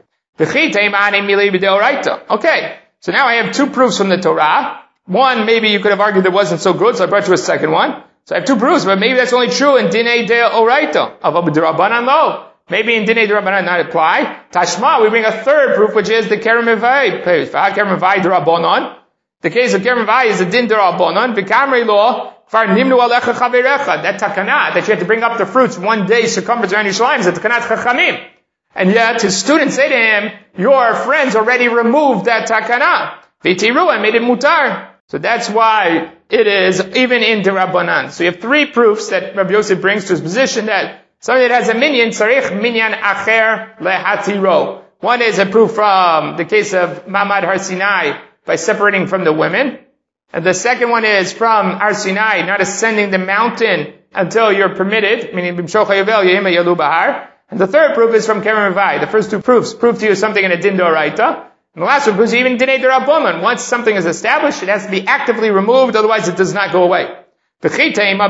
Okay, so now I have two proofs from the Torah. One, maybe you could have argued it wasn't so good, so I brought you a second one. So I have two proofs, but maybe that's only true in Dinei de Oraita. Of Abu Durabanan, no. Maybe in Dinei Durabanan not apply. Tashma, we bring a third proof, which is the Kerem Mevai. Kerem Mevai Durabanan. The case of Kerem Mevai is a Din Durabanan. V'kamri law, Far Nimnu Alecha Chavirecha. That takana, that you have to bring up the fruits one day circumference around Yerushalayim, is a takanat Chachamim. And yet his students say to him, your friends already removed that takana. V'tiru, and made it mutar. So that's why it is even in Durabanan. So you have three proofs that Rabbi Yosef brings to his position that somebody that has a minyan, tzarich minyan acher lehatiro. One is a proof from the case of Mamad Har Sinai by separating from the women. And the second one is from Har Sinai, not ascending the mountain until you're permitted, meaning b'mshocha yavel yehima yalu bahar. And the third proof is from Kerem Mevai. The first two proofs prove to you something in a din d'oraita. And the last one proves even dinei d'Rabbanan. Once something is established, it has to be actively removed, otherwise it does not go away. So what are you going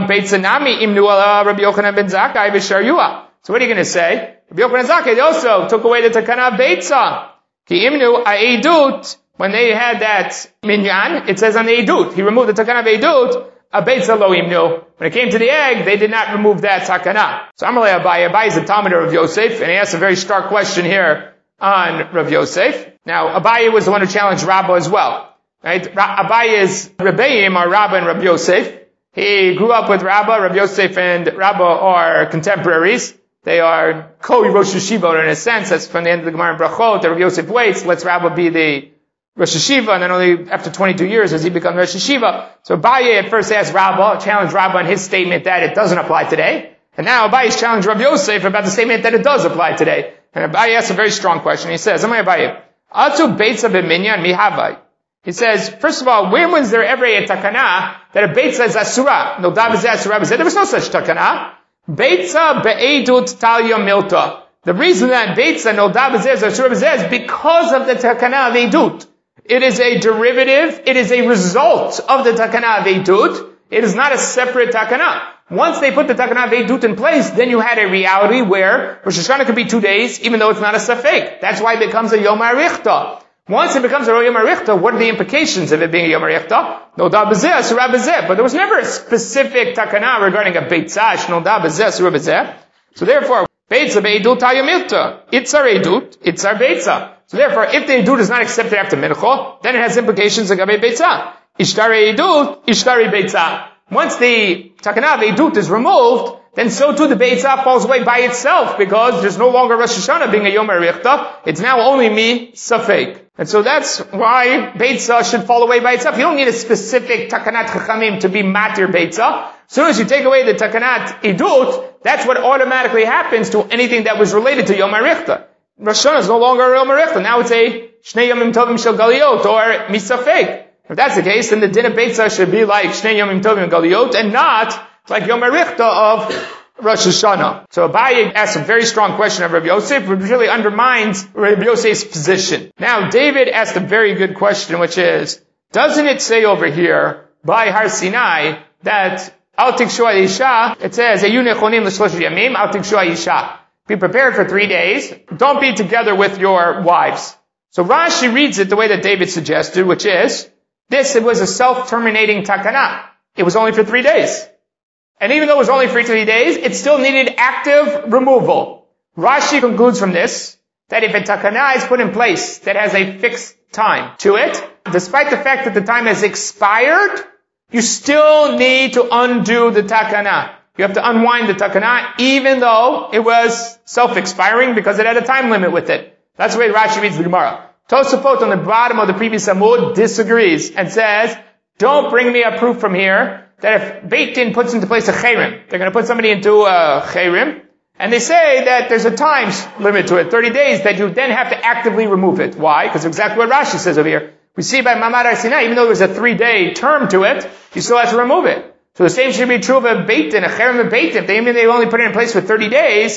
to say? Rabbi Yochanan Zakkai also took away the takana of beitza. Ki imnu ha'edut, when they had that minyan, it says on the edut, he removed the takana of edut, a beitza lo imnu. When it came to the egg, they did not remove that takana. So Amalei Abaye, Abaye is the Talmud of Rav Yosef, and he asks a very stark question here on Rav Yosef. Now, Abaye was the one who challenged Rabbah as well. Right? Abaye's Rebbeim are Rabbah and Rav Yosef. He grew up with Rabbah. Rav Yosef and Rabbah are contemporaries. They are co-Rosh Yeshiva in a sense. That's from the end of the Gemara in Brachot. That Rav Yosef waits, lets Rabbah be the Rosh Yeshiva, and then only after twenty-two years does he become Rosh Yeshiva. So Abaye at first asked Rabbah, challenged Rabbah on his statement that it doesn't apply today. And now Abaye's challenged Rav Yosef about the statement that it does apply today. And Abaye asks a very strong question. He says, Amay Abaye, Atu beitza b'minyan mihavai. He says, first of all, when was there ever a takana that a beitza is asura? No, dav is asura. There was no such takana. Beitza be'edut talya milta. The reason that beitza no dav is asura is because of the takana of edut. It is a derivative. It is a result of the takana of edut. It is not a separate takana. Once they put the takana of edut in place, then you had a reality where Rosh Hashanah could be two days, even though it's not a safek. That's why it becomes a Yom HaRichta. Once it becomes a Yom HaRichta, what are the implications of it being a Yom HaRichta? No da b'zeh, surah b'zeh. But there was never a specific takana regarding a beitzah, no da b'zeh, surah b'zeh. So therefore, beitza be'edut ta'yamilta. Itzar edut, itzar beitza. So therefore, if the edut is not accepted after mincha, then it has implications agabe beitzah. Ishtari edut, ishtari beitza. Once the takana of edut is removed, then so too the beitzah falls away by itself, because there's no longer Rosh Hashanah being a Yom HaRichta. It's now only mi safek. And so that's why beitzah should fall away by itself. You don't need a specific takanat chachamim to be matir beitzah. As soon as you take away the takanat edut, that's what automatically happens to anything that was related to Yom HaRichta. Rosh Hashanah is no longer a Yom HaRichta. Now it's a Shnei Yomim Tovim Shel Galiot, or mi safek. If that's the case, then the din of beitzah should be like Shnei Yomim Tovim Galiot, and not like Yom HaRichta of Rosh Hashanah. So Abaye asks a very strong question of Rabbi Yosef, which really undermines Rabbi Yosef's position. Now, David asked a very good question, which is, doesn't it say over here, by Har Sinai, that Al Tikshu Isha, it says, Ayu nechonim l'shlosh yamim, Al Tikshu Isha. Be prepared for three days. Don't be together with your wives. So Rashi reads it the way that David suggested, which is, this it was a self-terminating takana. It was only for three days. And even though it was only for three days, it still needed active removal. Rashi concludes from this that if a takana is put in place that has a fixed time to it, despite the fact that the time has expired, you still need to undo the takana. You have to unwind the takana, even though it was self-expiring, because it had a time limit with it. That's the way Rashi reads the Gemara. Tosafot on the bottom of the previous Amud disagrees and says, don't bring me a proof from here that if Beit Din puts into place a chayrim, they're going to put somebody into a chayrim, and they say that there's a time limit to it, thirty days, that you then have to actively remove it. Why? Because exactly what Rashi says over here. We see by Mamad Har Sinai, even though there's a three-day term to it, you still have to remove it. So the same should be true of a Beit Din, a chayrim of Beit Din. If they, they only put it in place for thirty days,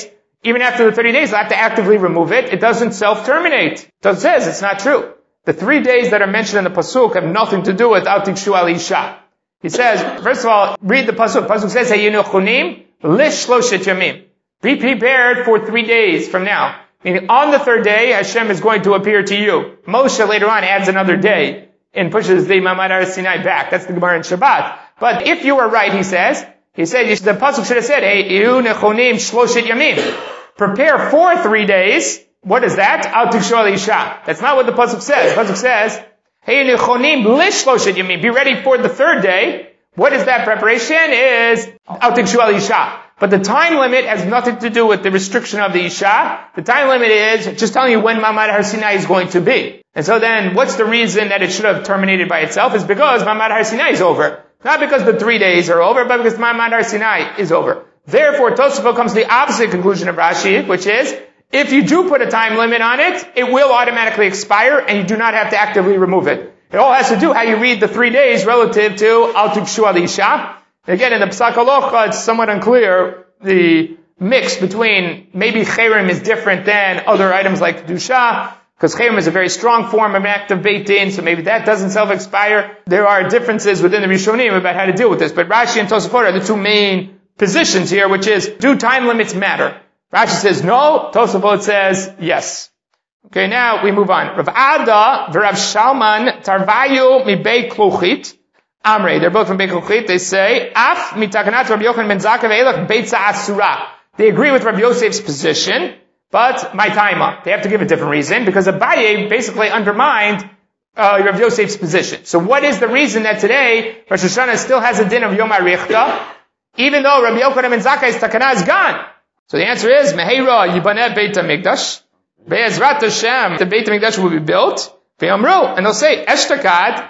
even after the thirty days, they'll have to actively remove it. It doesn't self-terminate. So it says it's not true. The three days that are mentioned in the pasuk have nothing to do with al tikshu al isha. He says, first of all, read the pasuk. Pasuk says, Hayinu chunim lish shloshet yamim. Be prepared for three days from now. Meaning, on the third day, Hashem is going to appear to you. Moshe later on adds another day and pushes the Mamad Har Sinai back. That's the Gemara in Shabbat. But if you were right, he says, he said, the pasuk should have said, Hayinu chunim shloshet yamim. Prepare for three days. What is that? Al tikshu al isha. That's not what the pasuk says. The pasuk says, Hayinu chunim lish shloshet yamim. Be ready for the third day. What is that preparation? Is al tikshu al isha. But the time limit has nothing to do with the restriction of the Isha. The time limit is just telling you when Mamad Har Sinai is going to be. And so then, what's the reason that it should have terminated by itself? Is because Mamad Har Sinai is over. Not because the three days are over, but because Mamad Har Sinai is over. Therefore, Tosafot comes to the opposite conclusion of Rashi, which is, if you do put a time limit on it, it will automatically expire, and you do not have to actively remove it. It all has to do how you read the three days relative to Al Tikshu Al Isha. Again, in the Psak Halacha, it's somewhat unclear, the mix between maybe Cherem is different than other items like Kedusha, because Cherem is a very strong form of an act of Beit Din, so maybe that doesn't self-expire. There are differences within the Rishonim about how to deal with this, but Rashi and Tosafot are the two main positions here, which is, do time limits matter? Rashi says no, Tosafot says yes. Okay, now we move on. Rav Ada v'Rav Shalman tarvayu mi Beit Kluchit. Amrei, they're both from Beit Kluchit. They say, Af mitakanat Rabbi Yochanan ben Zakkai ve'elach beitza asura. They agree with Rabbi Yosef's position, but my taima. They have to give a different reason, because Abaye basically undermined uh, Rabbi Yosef's position. So what is the reason that today Rosh Hashanah still has a din of Yom HaRichta, even though Rabbi Yochanan ben Zakkai's takana is gone? So the answer is, Meheira yibaneh Beit HaMikdash, Be'ezrat Hashem, the Beit HaMikdash will be built, Ve'amru, and they'll say, Eshtakad,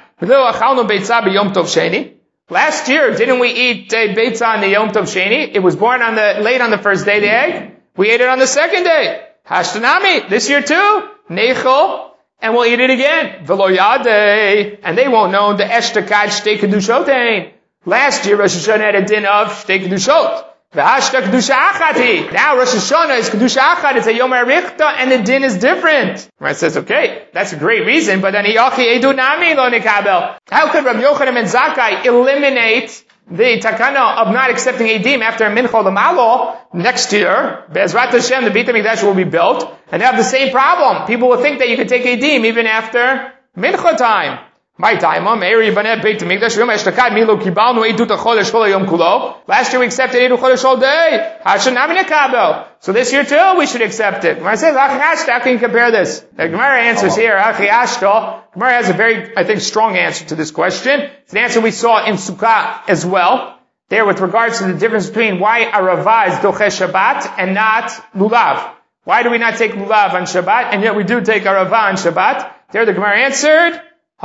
last year, didn't we eat uh, beitza on the Yom Tov Sheni? It was born on the, late on the first day, the egg. We ate it on the second day. Hashtanami, this year too. Neichel, and we'll eat it again. V'lo yadei, and they won't know the eshtakad shtei kedushotein. Last year, Rosh Hashanah had a din of shtei kedushot. V'hashta kedusha achati. Now Rosh Hashanah is kedusha achat. It's a Yom HaRichta, and the din is different. Right? Says, okay, that's a great reason, but then Yachi Edu Nami lo nikabel. How could Rabbi Yochanan ben Zakkai eliminate the takana of not accepting Eidim after Mincha L'Malo next year? Be'ezrat Hashem, the Beit HaMikdash will be built, and they have the same problem. People will think that you can take Eidim even after Mincha time. My time, Meiri Baneh Beit HaMikdash Yom Eshtakad Milo Kibalnu Eidut HaChodesh Kol Yom Kulo. Last year we accepted Eidut HaChodesh all day. Hashem Nami Nekabel. So this year too we should accept it. Gemara says, Achi Ashta, how can you compare this? The Gemara answers here, Achi Ashta. Gemara has a very, I think, strong answer to this question. It's an answer we saw in Sukkah as well. There with regards to the difference between why Arava is Doche Shabbat and not Lulav. Why do we not take Lulav on Shabbat and yet we do take Arava on Shabbat? There the Gemara answered,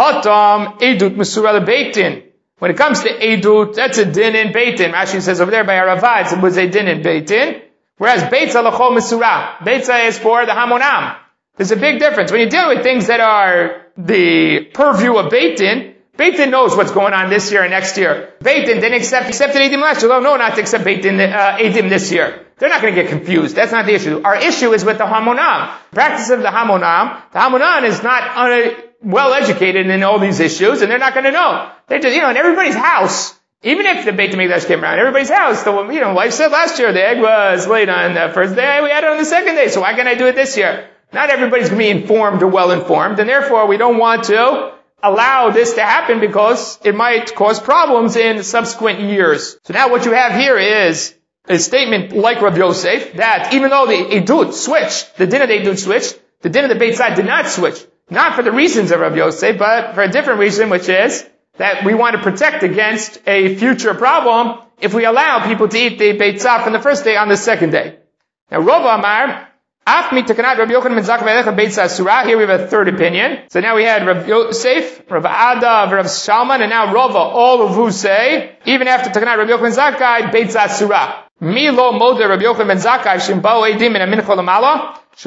Hatam Eidut Mesurah Beit Din. When it comes to Eidut, that's a din in Beit Din. Rashi says over there by Aravad, it was a din in Beit Din. Whereas Beitza L'chol Mesurah. Beitza is for the Hamonam. There's a big difference. When you deal with things that are the purview of Beit Din, Beit Din knows what's going on this year and next year. Beit Din didn't accept, accepted Eidim last year. They'll know not to accept Beit Din, uh, Eidim this year. They're not going to get confused. That's not the issue. Our issue is with the Hamonam. Practice of the Hamonam. The Hamonam is not un- well educated in all these issues, and they're not going to know. They're just, you know, in everybody's house, even if the Beit HaMikdash came around, everybody's house, the, you know, wife said last year the egg was laid on the first day, we had it on the second day, so why can't I do it this year? Not everybody's going to be informed or well informed, and therefore we don't want to allow this to happen because it might cause problems in subsequent years. So now what you have here is a statement like Rav Yosef, that even though the Eidut switched, the din of the Eidut switched, the din of the Beit Tzad did not switch. Not for the reasons of Rav Yosef, but for a different reason, which is that we want to protect against a future problem if we allow people to eat the Beit Tzad from the first day on the second day. Now, Rav Amar, Af mi takanat Rabbi Yochanan ben Zakkai ve'elecha Beit Tzad Surah. Here we have a third opinion. So now we had Rav Yosef, Rav Ada, Rav Shalman, and now Rava, all of who say, even after takanat Rabbi Yochanan ben Zakkai, Beit Tzad Surah. Mi lo mode Rabbi Yochanan ben Zakkai shim bao eidim in a mincha l'mala. It's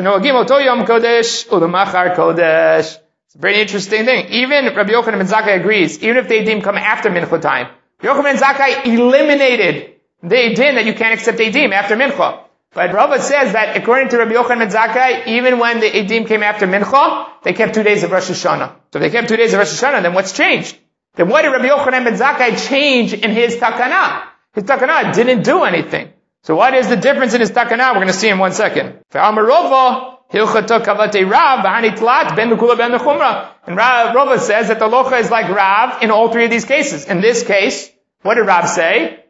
a very interesting thing. Even Rabbi Yochanan ben Zakkai agrees, even if the Eidim come after Mincha time. Rabbi Yochanan ben Zakkai eliminated the Eidim that you can't accept Eidim after Mincha. But Rava says that according to Rabbi Yochanan ben Zakkai, even when the Eidim came after Mincha, they kept two days of Rosh Hashanah. So if they kept two days of Rosh Hashanah, then what's changed? Then what did Rabbi Yochanan ben Zakkai change in his takana? His takana didn't do anything. So what is the difference in his takana? We're going to see in one second. And Rava says that the locha is like Rav in all three of these cases. In this case, what did Rav say?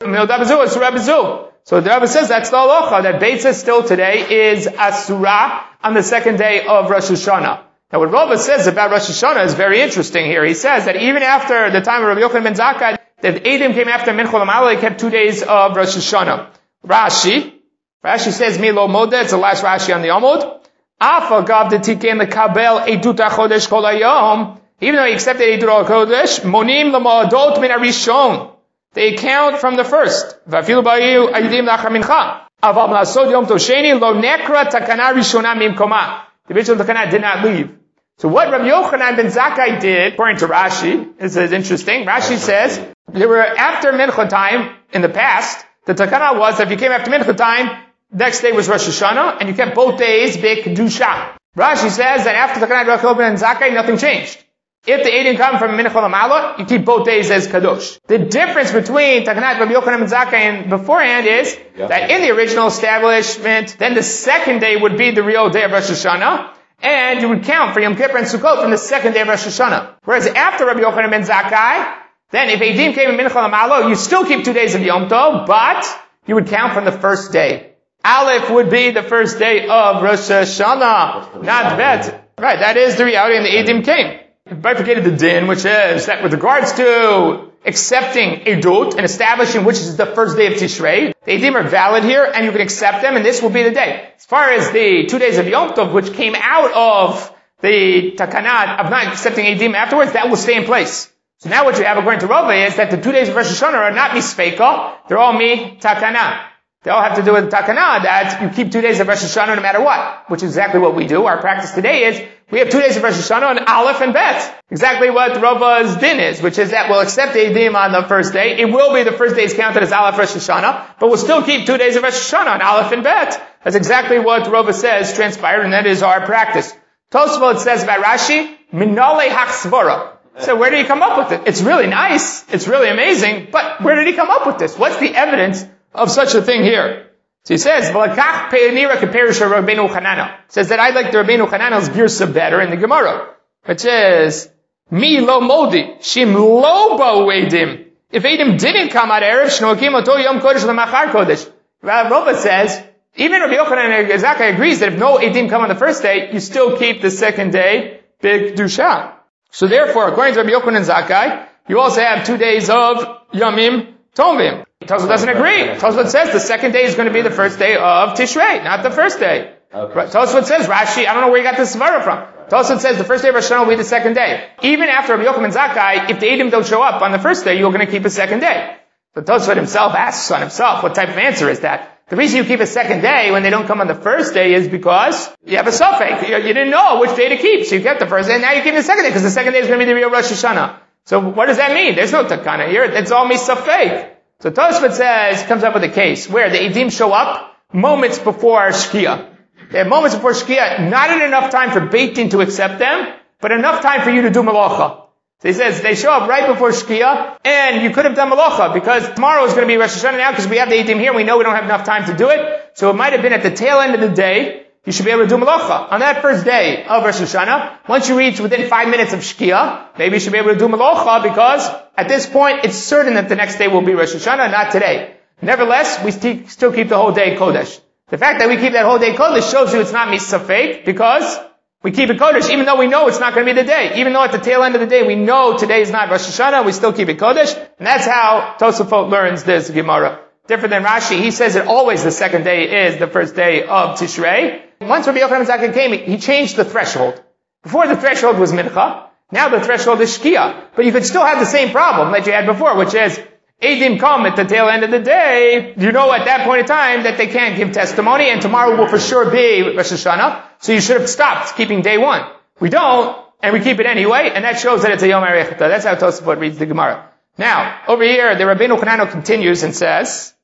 So the Rebbe says that's the halacha, that Beitzah still today is Asura on the second day of Rosh Hashanah. Now what Rebbe says about Rosh Hashanah is very interesting here. He says that even after the time of Rabbi Yochanan ben Zakkai, that Eidim came after Mincha L'Mala, they kept two days of Rosh Hashanah. Rashi, Rashi says Milo Moda, it's the last Rashi on the Amud. Afa Gav de Tikein Lekabel Edut HaChodesh Kol Hayom, even though he accepted Edut HaChodesh, Monim L'Ma'adot Min HaRishon, they count from the first. V'afilu ba'yu ayidim lachar mincha. Aval ma'asod yom tov sheni lo nekra takana rishona mimkoma. The original takana did not leave. So what Rabbi Yochanan ben Zakkai did, according to Rashi, this is interesting. Rashi says, they were after mincha time in the past. The takana was that if you came after mincha time, next day was Rosh Hashanah, and you kept both days b'kedusha. Rashi says that after the takana of Rabbi Yochanan ben Zakkai, nothing changed. If the Eidim come from Mincha L'Mala, you keep both days as Kadosh. The difference between Takanat Rabbi Yochanan ben Zakkai and beforehand is yeah. that in the original establishment, then the second day would be the real day of Rosh Hashanah, and you would count for Yom Kippur and Sukkot from the second day of Rosh Hashanah. Whereas after Rabbi Yochanan ben Zakkai, then if Eidim came in Mincha L'Mala, you still keep two days of Yom Tov, but you would count from the first day. Aleph would be the first day of Rosh Hashanah, not Bet. Right, that is the reality, and the Eidim came. Bifurcated the din, which is that with regards to accepting Edut and establishing which is the first day of Tishrei, the Eidim are valid here, and you can accept them, and this will be the day. As far as the two days of Yom Tov, which came out of the Takanat of not accepting Eidim afterwards, that will stay in place. So now what you have, according to Rava, is that the two days of Rosh Hashanah are not misfeika, they're all mi Takanat. They all have to do with Takanah, that you keep two days of Rosh Hashanah no matter what, which is exactly what we do. Our practice today is, we have two days of Rosh Hashanah and Aleph and Bet. Exactly what Rava's din is, which is that we'll accept Eidim on the first day. It will be the first day is counted as Aleph Rosh Hashanah, but we'll still keep two days of Rosh Hashanah on Aleph and Bet. That's exactly what Rava says transpired, and that is our practice. Tosfot says about Rashi, Minale Hachsvara. So where did he come up with it? It's really nice, it's really amazing, but where did he come up with this? What's the evidence of such a thing here? So he says, V'lakach pe'enira ke'perisha Rabbeinu Chanana. Says that I like the Rabbeinu Chanana's girsa better in the Gemara, which is, Mi lo modi, shim lo bo edim. If Eidim didn't come out Erev, shnokim oto yom kodesh lemachar kodesh. Rava says, even Rabbi Yochanan ben Zakkai agrees that if no Eidim come on the first day, you still keep the second day big dusha. So therefore, according to Rabbi Yochanan ben Zakkai, you also have two days of Yamim Tovim. Tosfot doesn't agree. Tosfot says the second day is going to be the first day of Tishrei, not the first day. Okay. Tosfot says, Rashi, I don't know where you got this svara from. Tosfot says the first day of Rosh Hashanah will be the second day. Even after Rabbi Yochanan ben Zakkai, if the Eidim don't show up on the first day, you're going to keep a second day. But Tosfot himself asks on himself, what type of answer is that? The reason you keep a second day when they don't come on the first day is because you have a suffix. You, you didn't know which day to keep, so you kept the first day, and now you keep the second day, because the second day is going to be the real Rosh Hashanah. So what does that mean? There's no takana here. It's all misafek. So Tosfot says, comes up with a case where the Eidim show up moments before Shkia. They have moments before Shkia, not in enough time for Beit Din to accept them, but enough time for you to do Malacha. So he says, they show up right before Shkia, and you could have done Malacha, because tomorrow is going to be Rosh Hashanah now, because we have the Eidim here, we know we don't have enough time to do it, so it might have been at the tail end of the day, you should be able to do Malacha. On that first day of Rosh Hashanah, once you reach within five minutes of Shkia, maybe you should be able to do Malacha, because at this point, it's certain that the next day will be Rosh Hashanah, not today. Nevertheless, we st- still keep the whole day Kodesh. The fact that we keep that whole day Kodesh shows you it's not misafek, because we keep it Kodesh, even though we know it's not going to be the day. Even though at the tail end of the day, we know today is not Rosh Hashanah, we still keep it Kodesh. And that's how Tosafot learns this Gemara. Different than Rashi, he says that always the second day is the first day of Tishrei. Once Rabbi Yochanan ben Zakkai came, he changed the threshold. Before the threshold was Mincha, now the threshold is Shkia. But you could still have the same problem that you had before, which is, Eidim come at the tail end of the day, you know at that point in time that they can't give testimony, and tomorrow will for sure be Rosh Hashanah, so you should have stopped keeping day one. We don't, and we keep it anyway, and that shows that it's a Yom HaRechta. That's how Tosafot reads the Gemara. Now, over here, the Rabbeinu Chanana continues and says,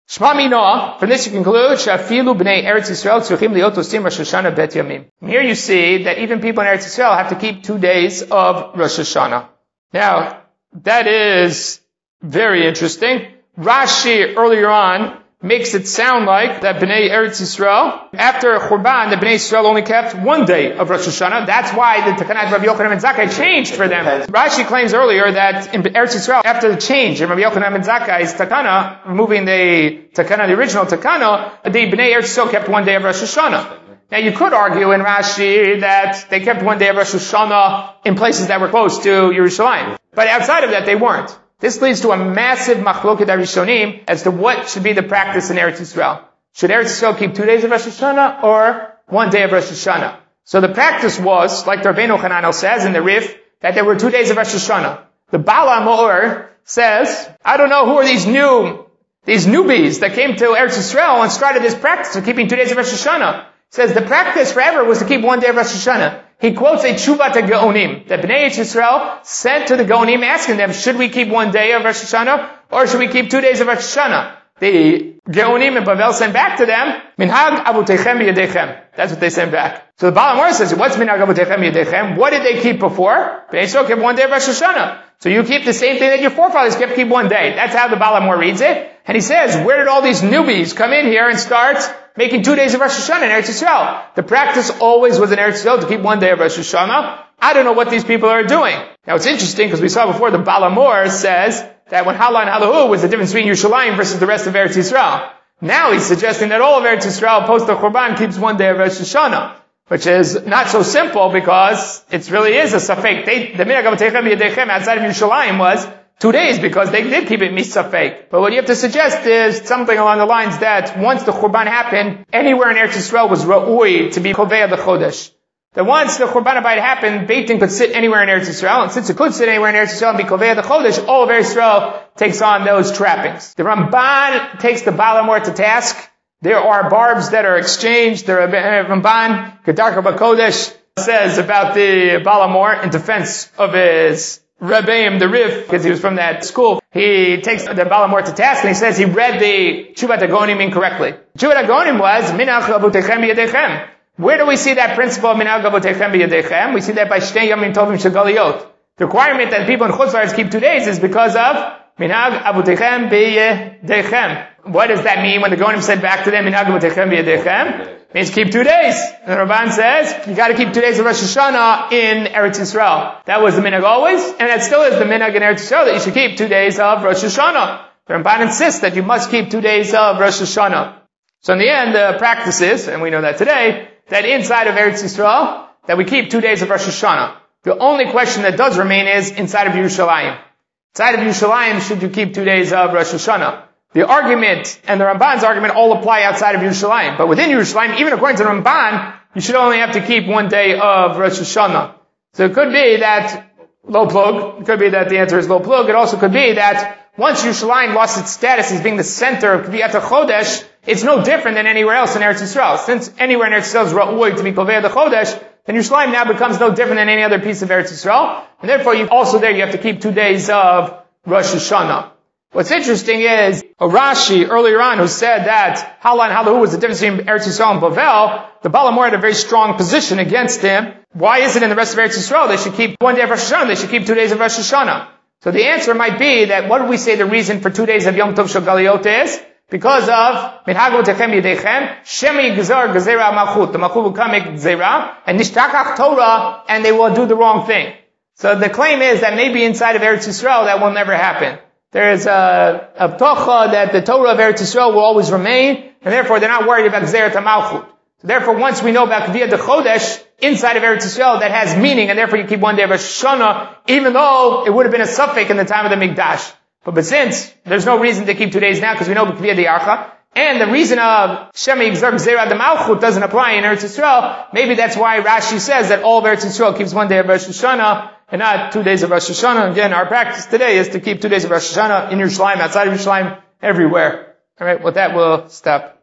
Shma Minoah, from this you conclude, Shafilu b'nei Eretz Yisrael tzruchim liot osim Rosh Hashanah bet yamim. Here you see that even people in Eretz Yisrael have to keep two days of Rosh Hashanah. Now, that is very interesting. Rashi earlier on makes it sound like that Bnei Eretz Yisrael, after Churban, the Bnei Yisrael only kept one day of Rosh Hashanah. That's why the Takanat Rabbi Yochanan ben Zakkai changed for them. Rashi claims earlier that in Eretz Yisrael, after the change in Rabbi Yochanan ben Zakkai's Takana, removing the Takana, the original Takana, the Bnei Eretz Yisrael kept one day of Rosh Hashanah. Now you could argue in Rashi that they kept one day of Rosh Hashanah in places that were close to Yerushalayim. But outside of that, they weren't. This leads to a massive machloket Rishonim as to what should be the practice in Eretz Yisrael. Should Eretz Yisrael keep two days of Rosh Hashanah or one day of Rosh Hashanah? So the practice was, like the Rabbeinu Hananel says in the Rif, that there were two days of Rosh Hashanah. The Baal HaMaor says, I don't know who are these new, these newbies that came to Eretz Yisrael and started this practice of keeping two days of Rosh Hashanah. Says the practice forever was to keep one day of Rosh Hashanah. He quotes a tshuva to Gaonim, that Bnei Yisrael sent to the Gaonim asking them, should we keep one day of Rosh Hashanah, or should we keep two days of Rosh Hashanah? The Gaonim in Bavel sent back to them, Minhag Avotechem Yedechem. That's what they sent back. So the Baal HaMaor says, what's Minhag Avotechem Yedechem? What did they keep before? Bnei Yisrael kept one day of Rosh Hashanah. So you keep the same thing that your forefathers kept, keep one day. That's how the Baal HaMaor reads it. And he says, where did all these newbies come in here and start making two days of Rosh Hashanah in Eretz Yisrael? The practice always was in Eretz Yisrael to keep one day of Rosh Hashanah. I don't know what these people are doing. Now it's interesting because we saw before the Baal HaMaor says that when Hala and Halahu was the difference between Yerushalayim versus the rest of Eretz Yisrael. Now he's suggesting that all of Eretz Yisrael post the Churban keeps one day of Rosh Hashanah, which is not so simple because it really is a safek. They, the minhag avotechem yedechem outside of Yerushalayim was two days because they did keep it misafek. But what you have to suggest is something along the lines that once the Churban happened, anywhere in Eretz Yisrael was ra'ui to be koveya the chodesh. That once the Churban Abayit happened, Beit Din could sit anywhere in Eretz Yisrael, and since it could sit anywhere in Eretz Yisrael and be koveya the chodesh, all of Eretz Yisrael takes on those trappings. The Ramban takes the Baal HaMaor to task. There are barbs that are exchanged. The Ramban, Kedarka B'Kodesh, says about the Baal HaMaor in defense of his Rebbeim, the Rif, because he was from that school. He takes the Baal HaMaor to task and he says he read the Tshuvat HaGonim incorrectly. Tshuvat HaGonim was, Minach Avotechem Yedechem. Where do we see that principle of Minach Avotechem Yedechem? We see that by Shtei Yamim Tovim Shegaliot. The requirement that people in Chutz La'aretz keep two days is because of Minhag Avotechem B'Yedechem. What does that mean when the Gonim said back to them, Minhag Avotechem B'Yedechem? It means keep two days. And the Ramban says, you gotta keep two days of Rosh Hashanah in Eretz Yisrael. That was the minhag always, and that still is the minhag in Eretz Yisrael, that you should keep two days of Rosh Hashanah. The Ramban insists that you must keep two days of Rosh Hashanah. So in the end, the practice is, and we know that today, that inside of Eretz Yisrael, that we keep two days of Rosh Hashanah. The only question that does remain is inside of Yerushalayim. Inside of Yerushalayim, should you keep two days of Rosh Hashanah? The argument and the Ramban's argument all apply outside of Yerushalayim. But within Yerushalayim, even according to the Ramban, you should only have to keep one day of Rosh Hashanah. So it could be that, low plug, it could be that the answer is low plug. It also could be that once Yerushalayim lost its status as being the center of Kviyat HaChodesh, it's no different than anywhere else in Eretz Yisrael. Since anywhere in Eretz Yisrael is ra'ui to be Kovei the Chodesh, then Yerushalayim now becomes no different than any other piece of Eretz Yisrael. And therefore, you also there you have to keep two days of Rosh Hashanah. What's interesting is a Rashi earlier on who said that Hala and Halahu was the difference between Eretz Yisrael and Bavel. The Baal HaMaor had a very strong position against him. Why is it in the rest of Eretz Yisrael they should keep one day of Rosh Hashanah? They should keep two days of Rosh Hashanah. So the answer might be that what do we say the reason for two days of Yom Tov Shel Galiot is? Because of Minhag Avotechem Yedechem, Shem Yigzar Gezerah Malchut. The Malchut will come make Gezerah, and Nishtakach Torah, and they will do the wrong thing. So the claim is that maybe inside of Eretz Yisrael that will never happen. There is a, a tocha that the Torah of Eretz Yisrael will always remain, and therefore they're not worried about Gezerah Malchut. So therefore, once we know about Kviyat HaChodesh, inside of Eretz Yisrael, that has meaning, and therefore you keep one day of Rosh Hashanah, even though it would have been a suffix in the time of the Mikdash. But, but since there's no reason to keep two days now, because we know Kviyat Archa, and the reason of Shem Yigzar Gezerah Malchut doesn't apply in Eretz Yisrael, maybe that's why Rashi says that all of Eretz Yisrael keeps one day of Rosh Hashanah, and not two days of Rosh Hashanah. Again, our practice today is to keep two days of Rosh Hashanah in Yerushalayim, outside of Yerushalayim, everywhere. Alright, with that we'll stop.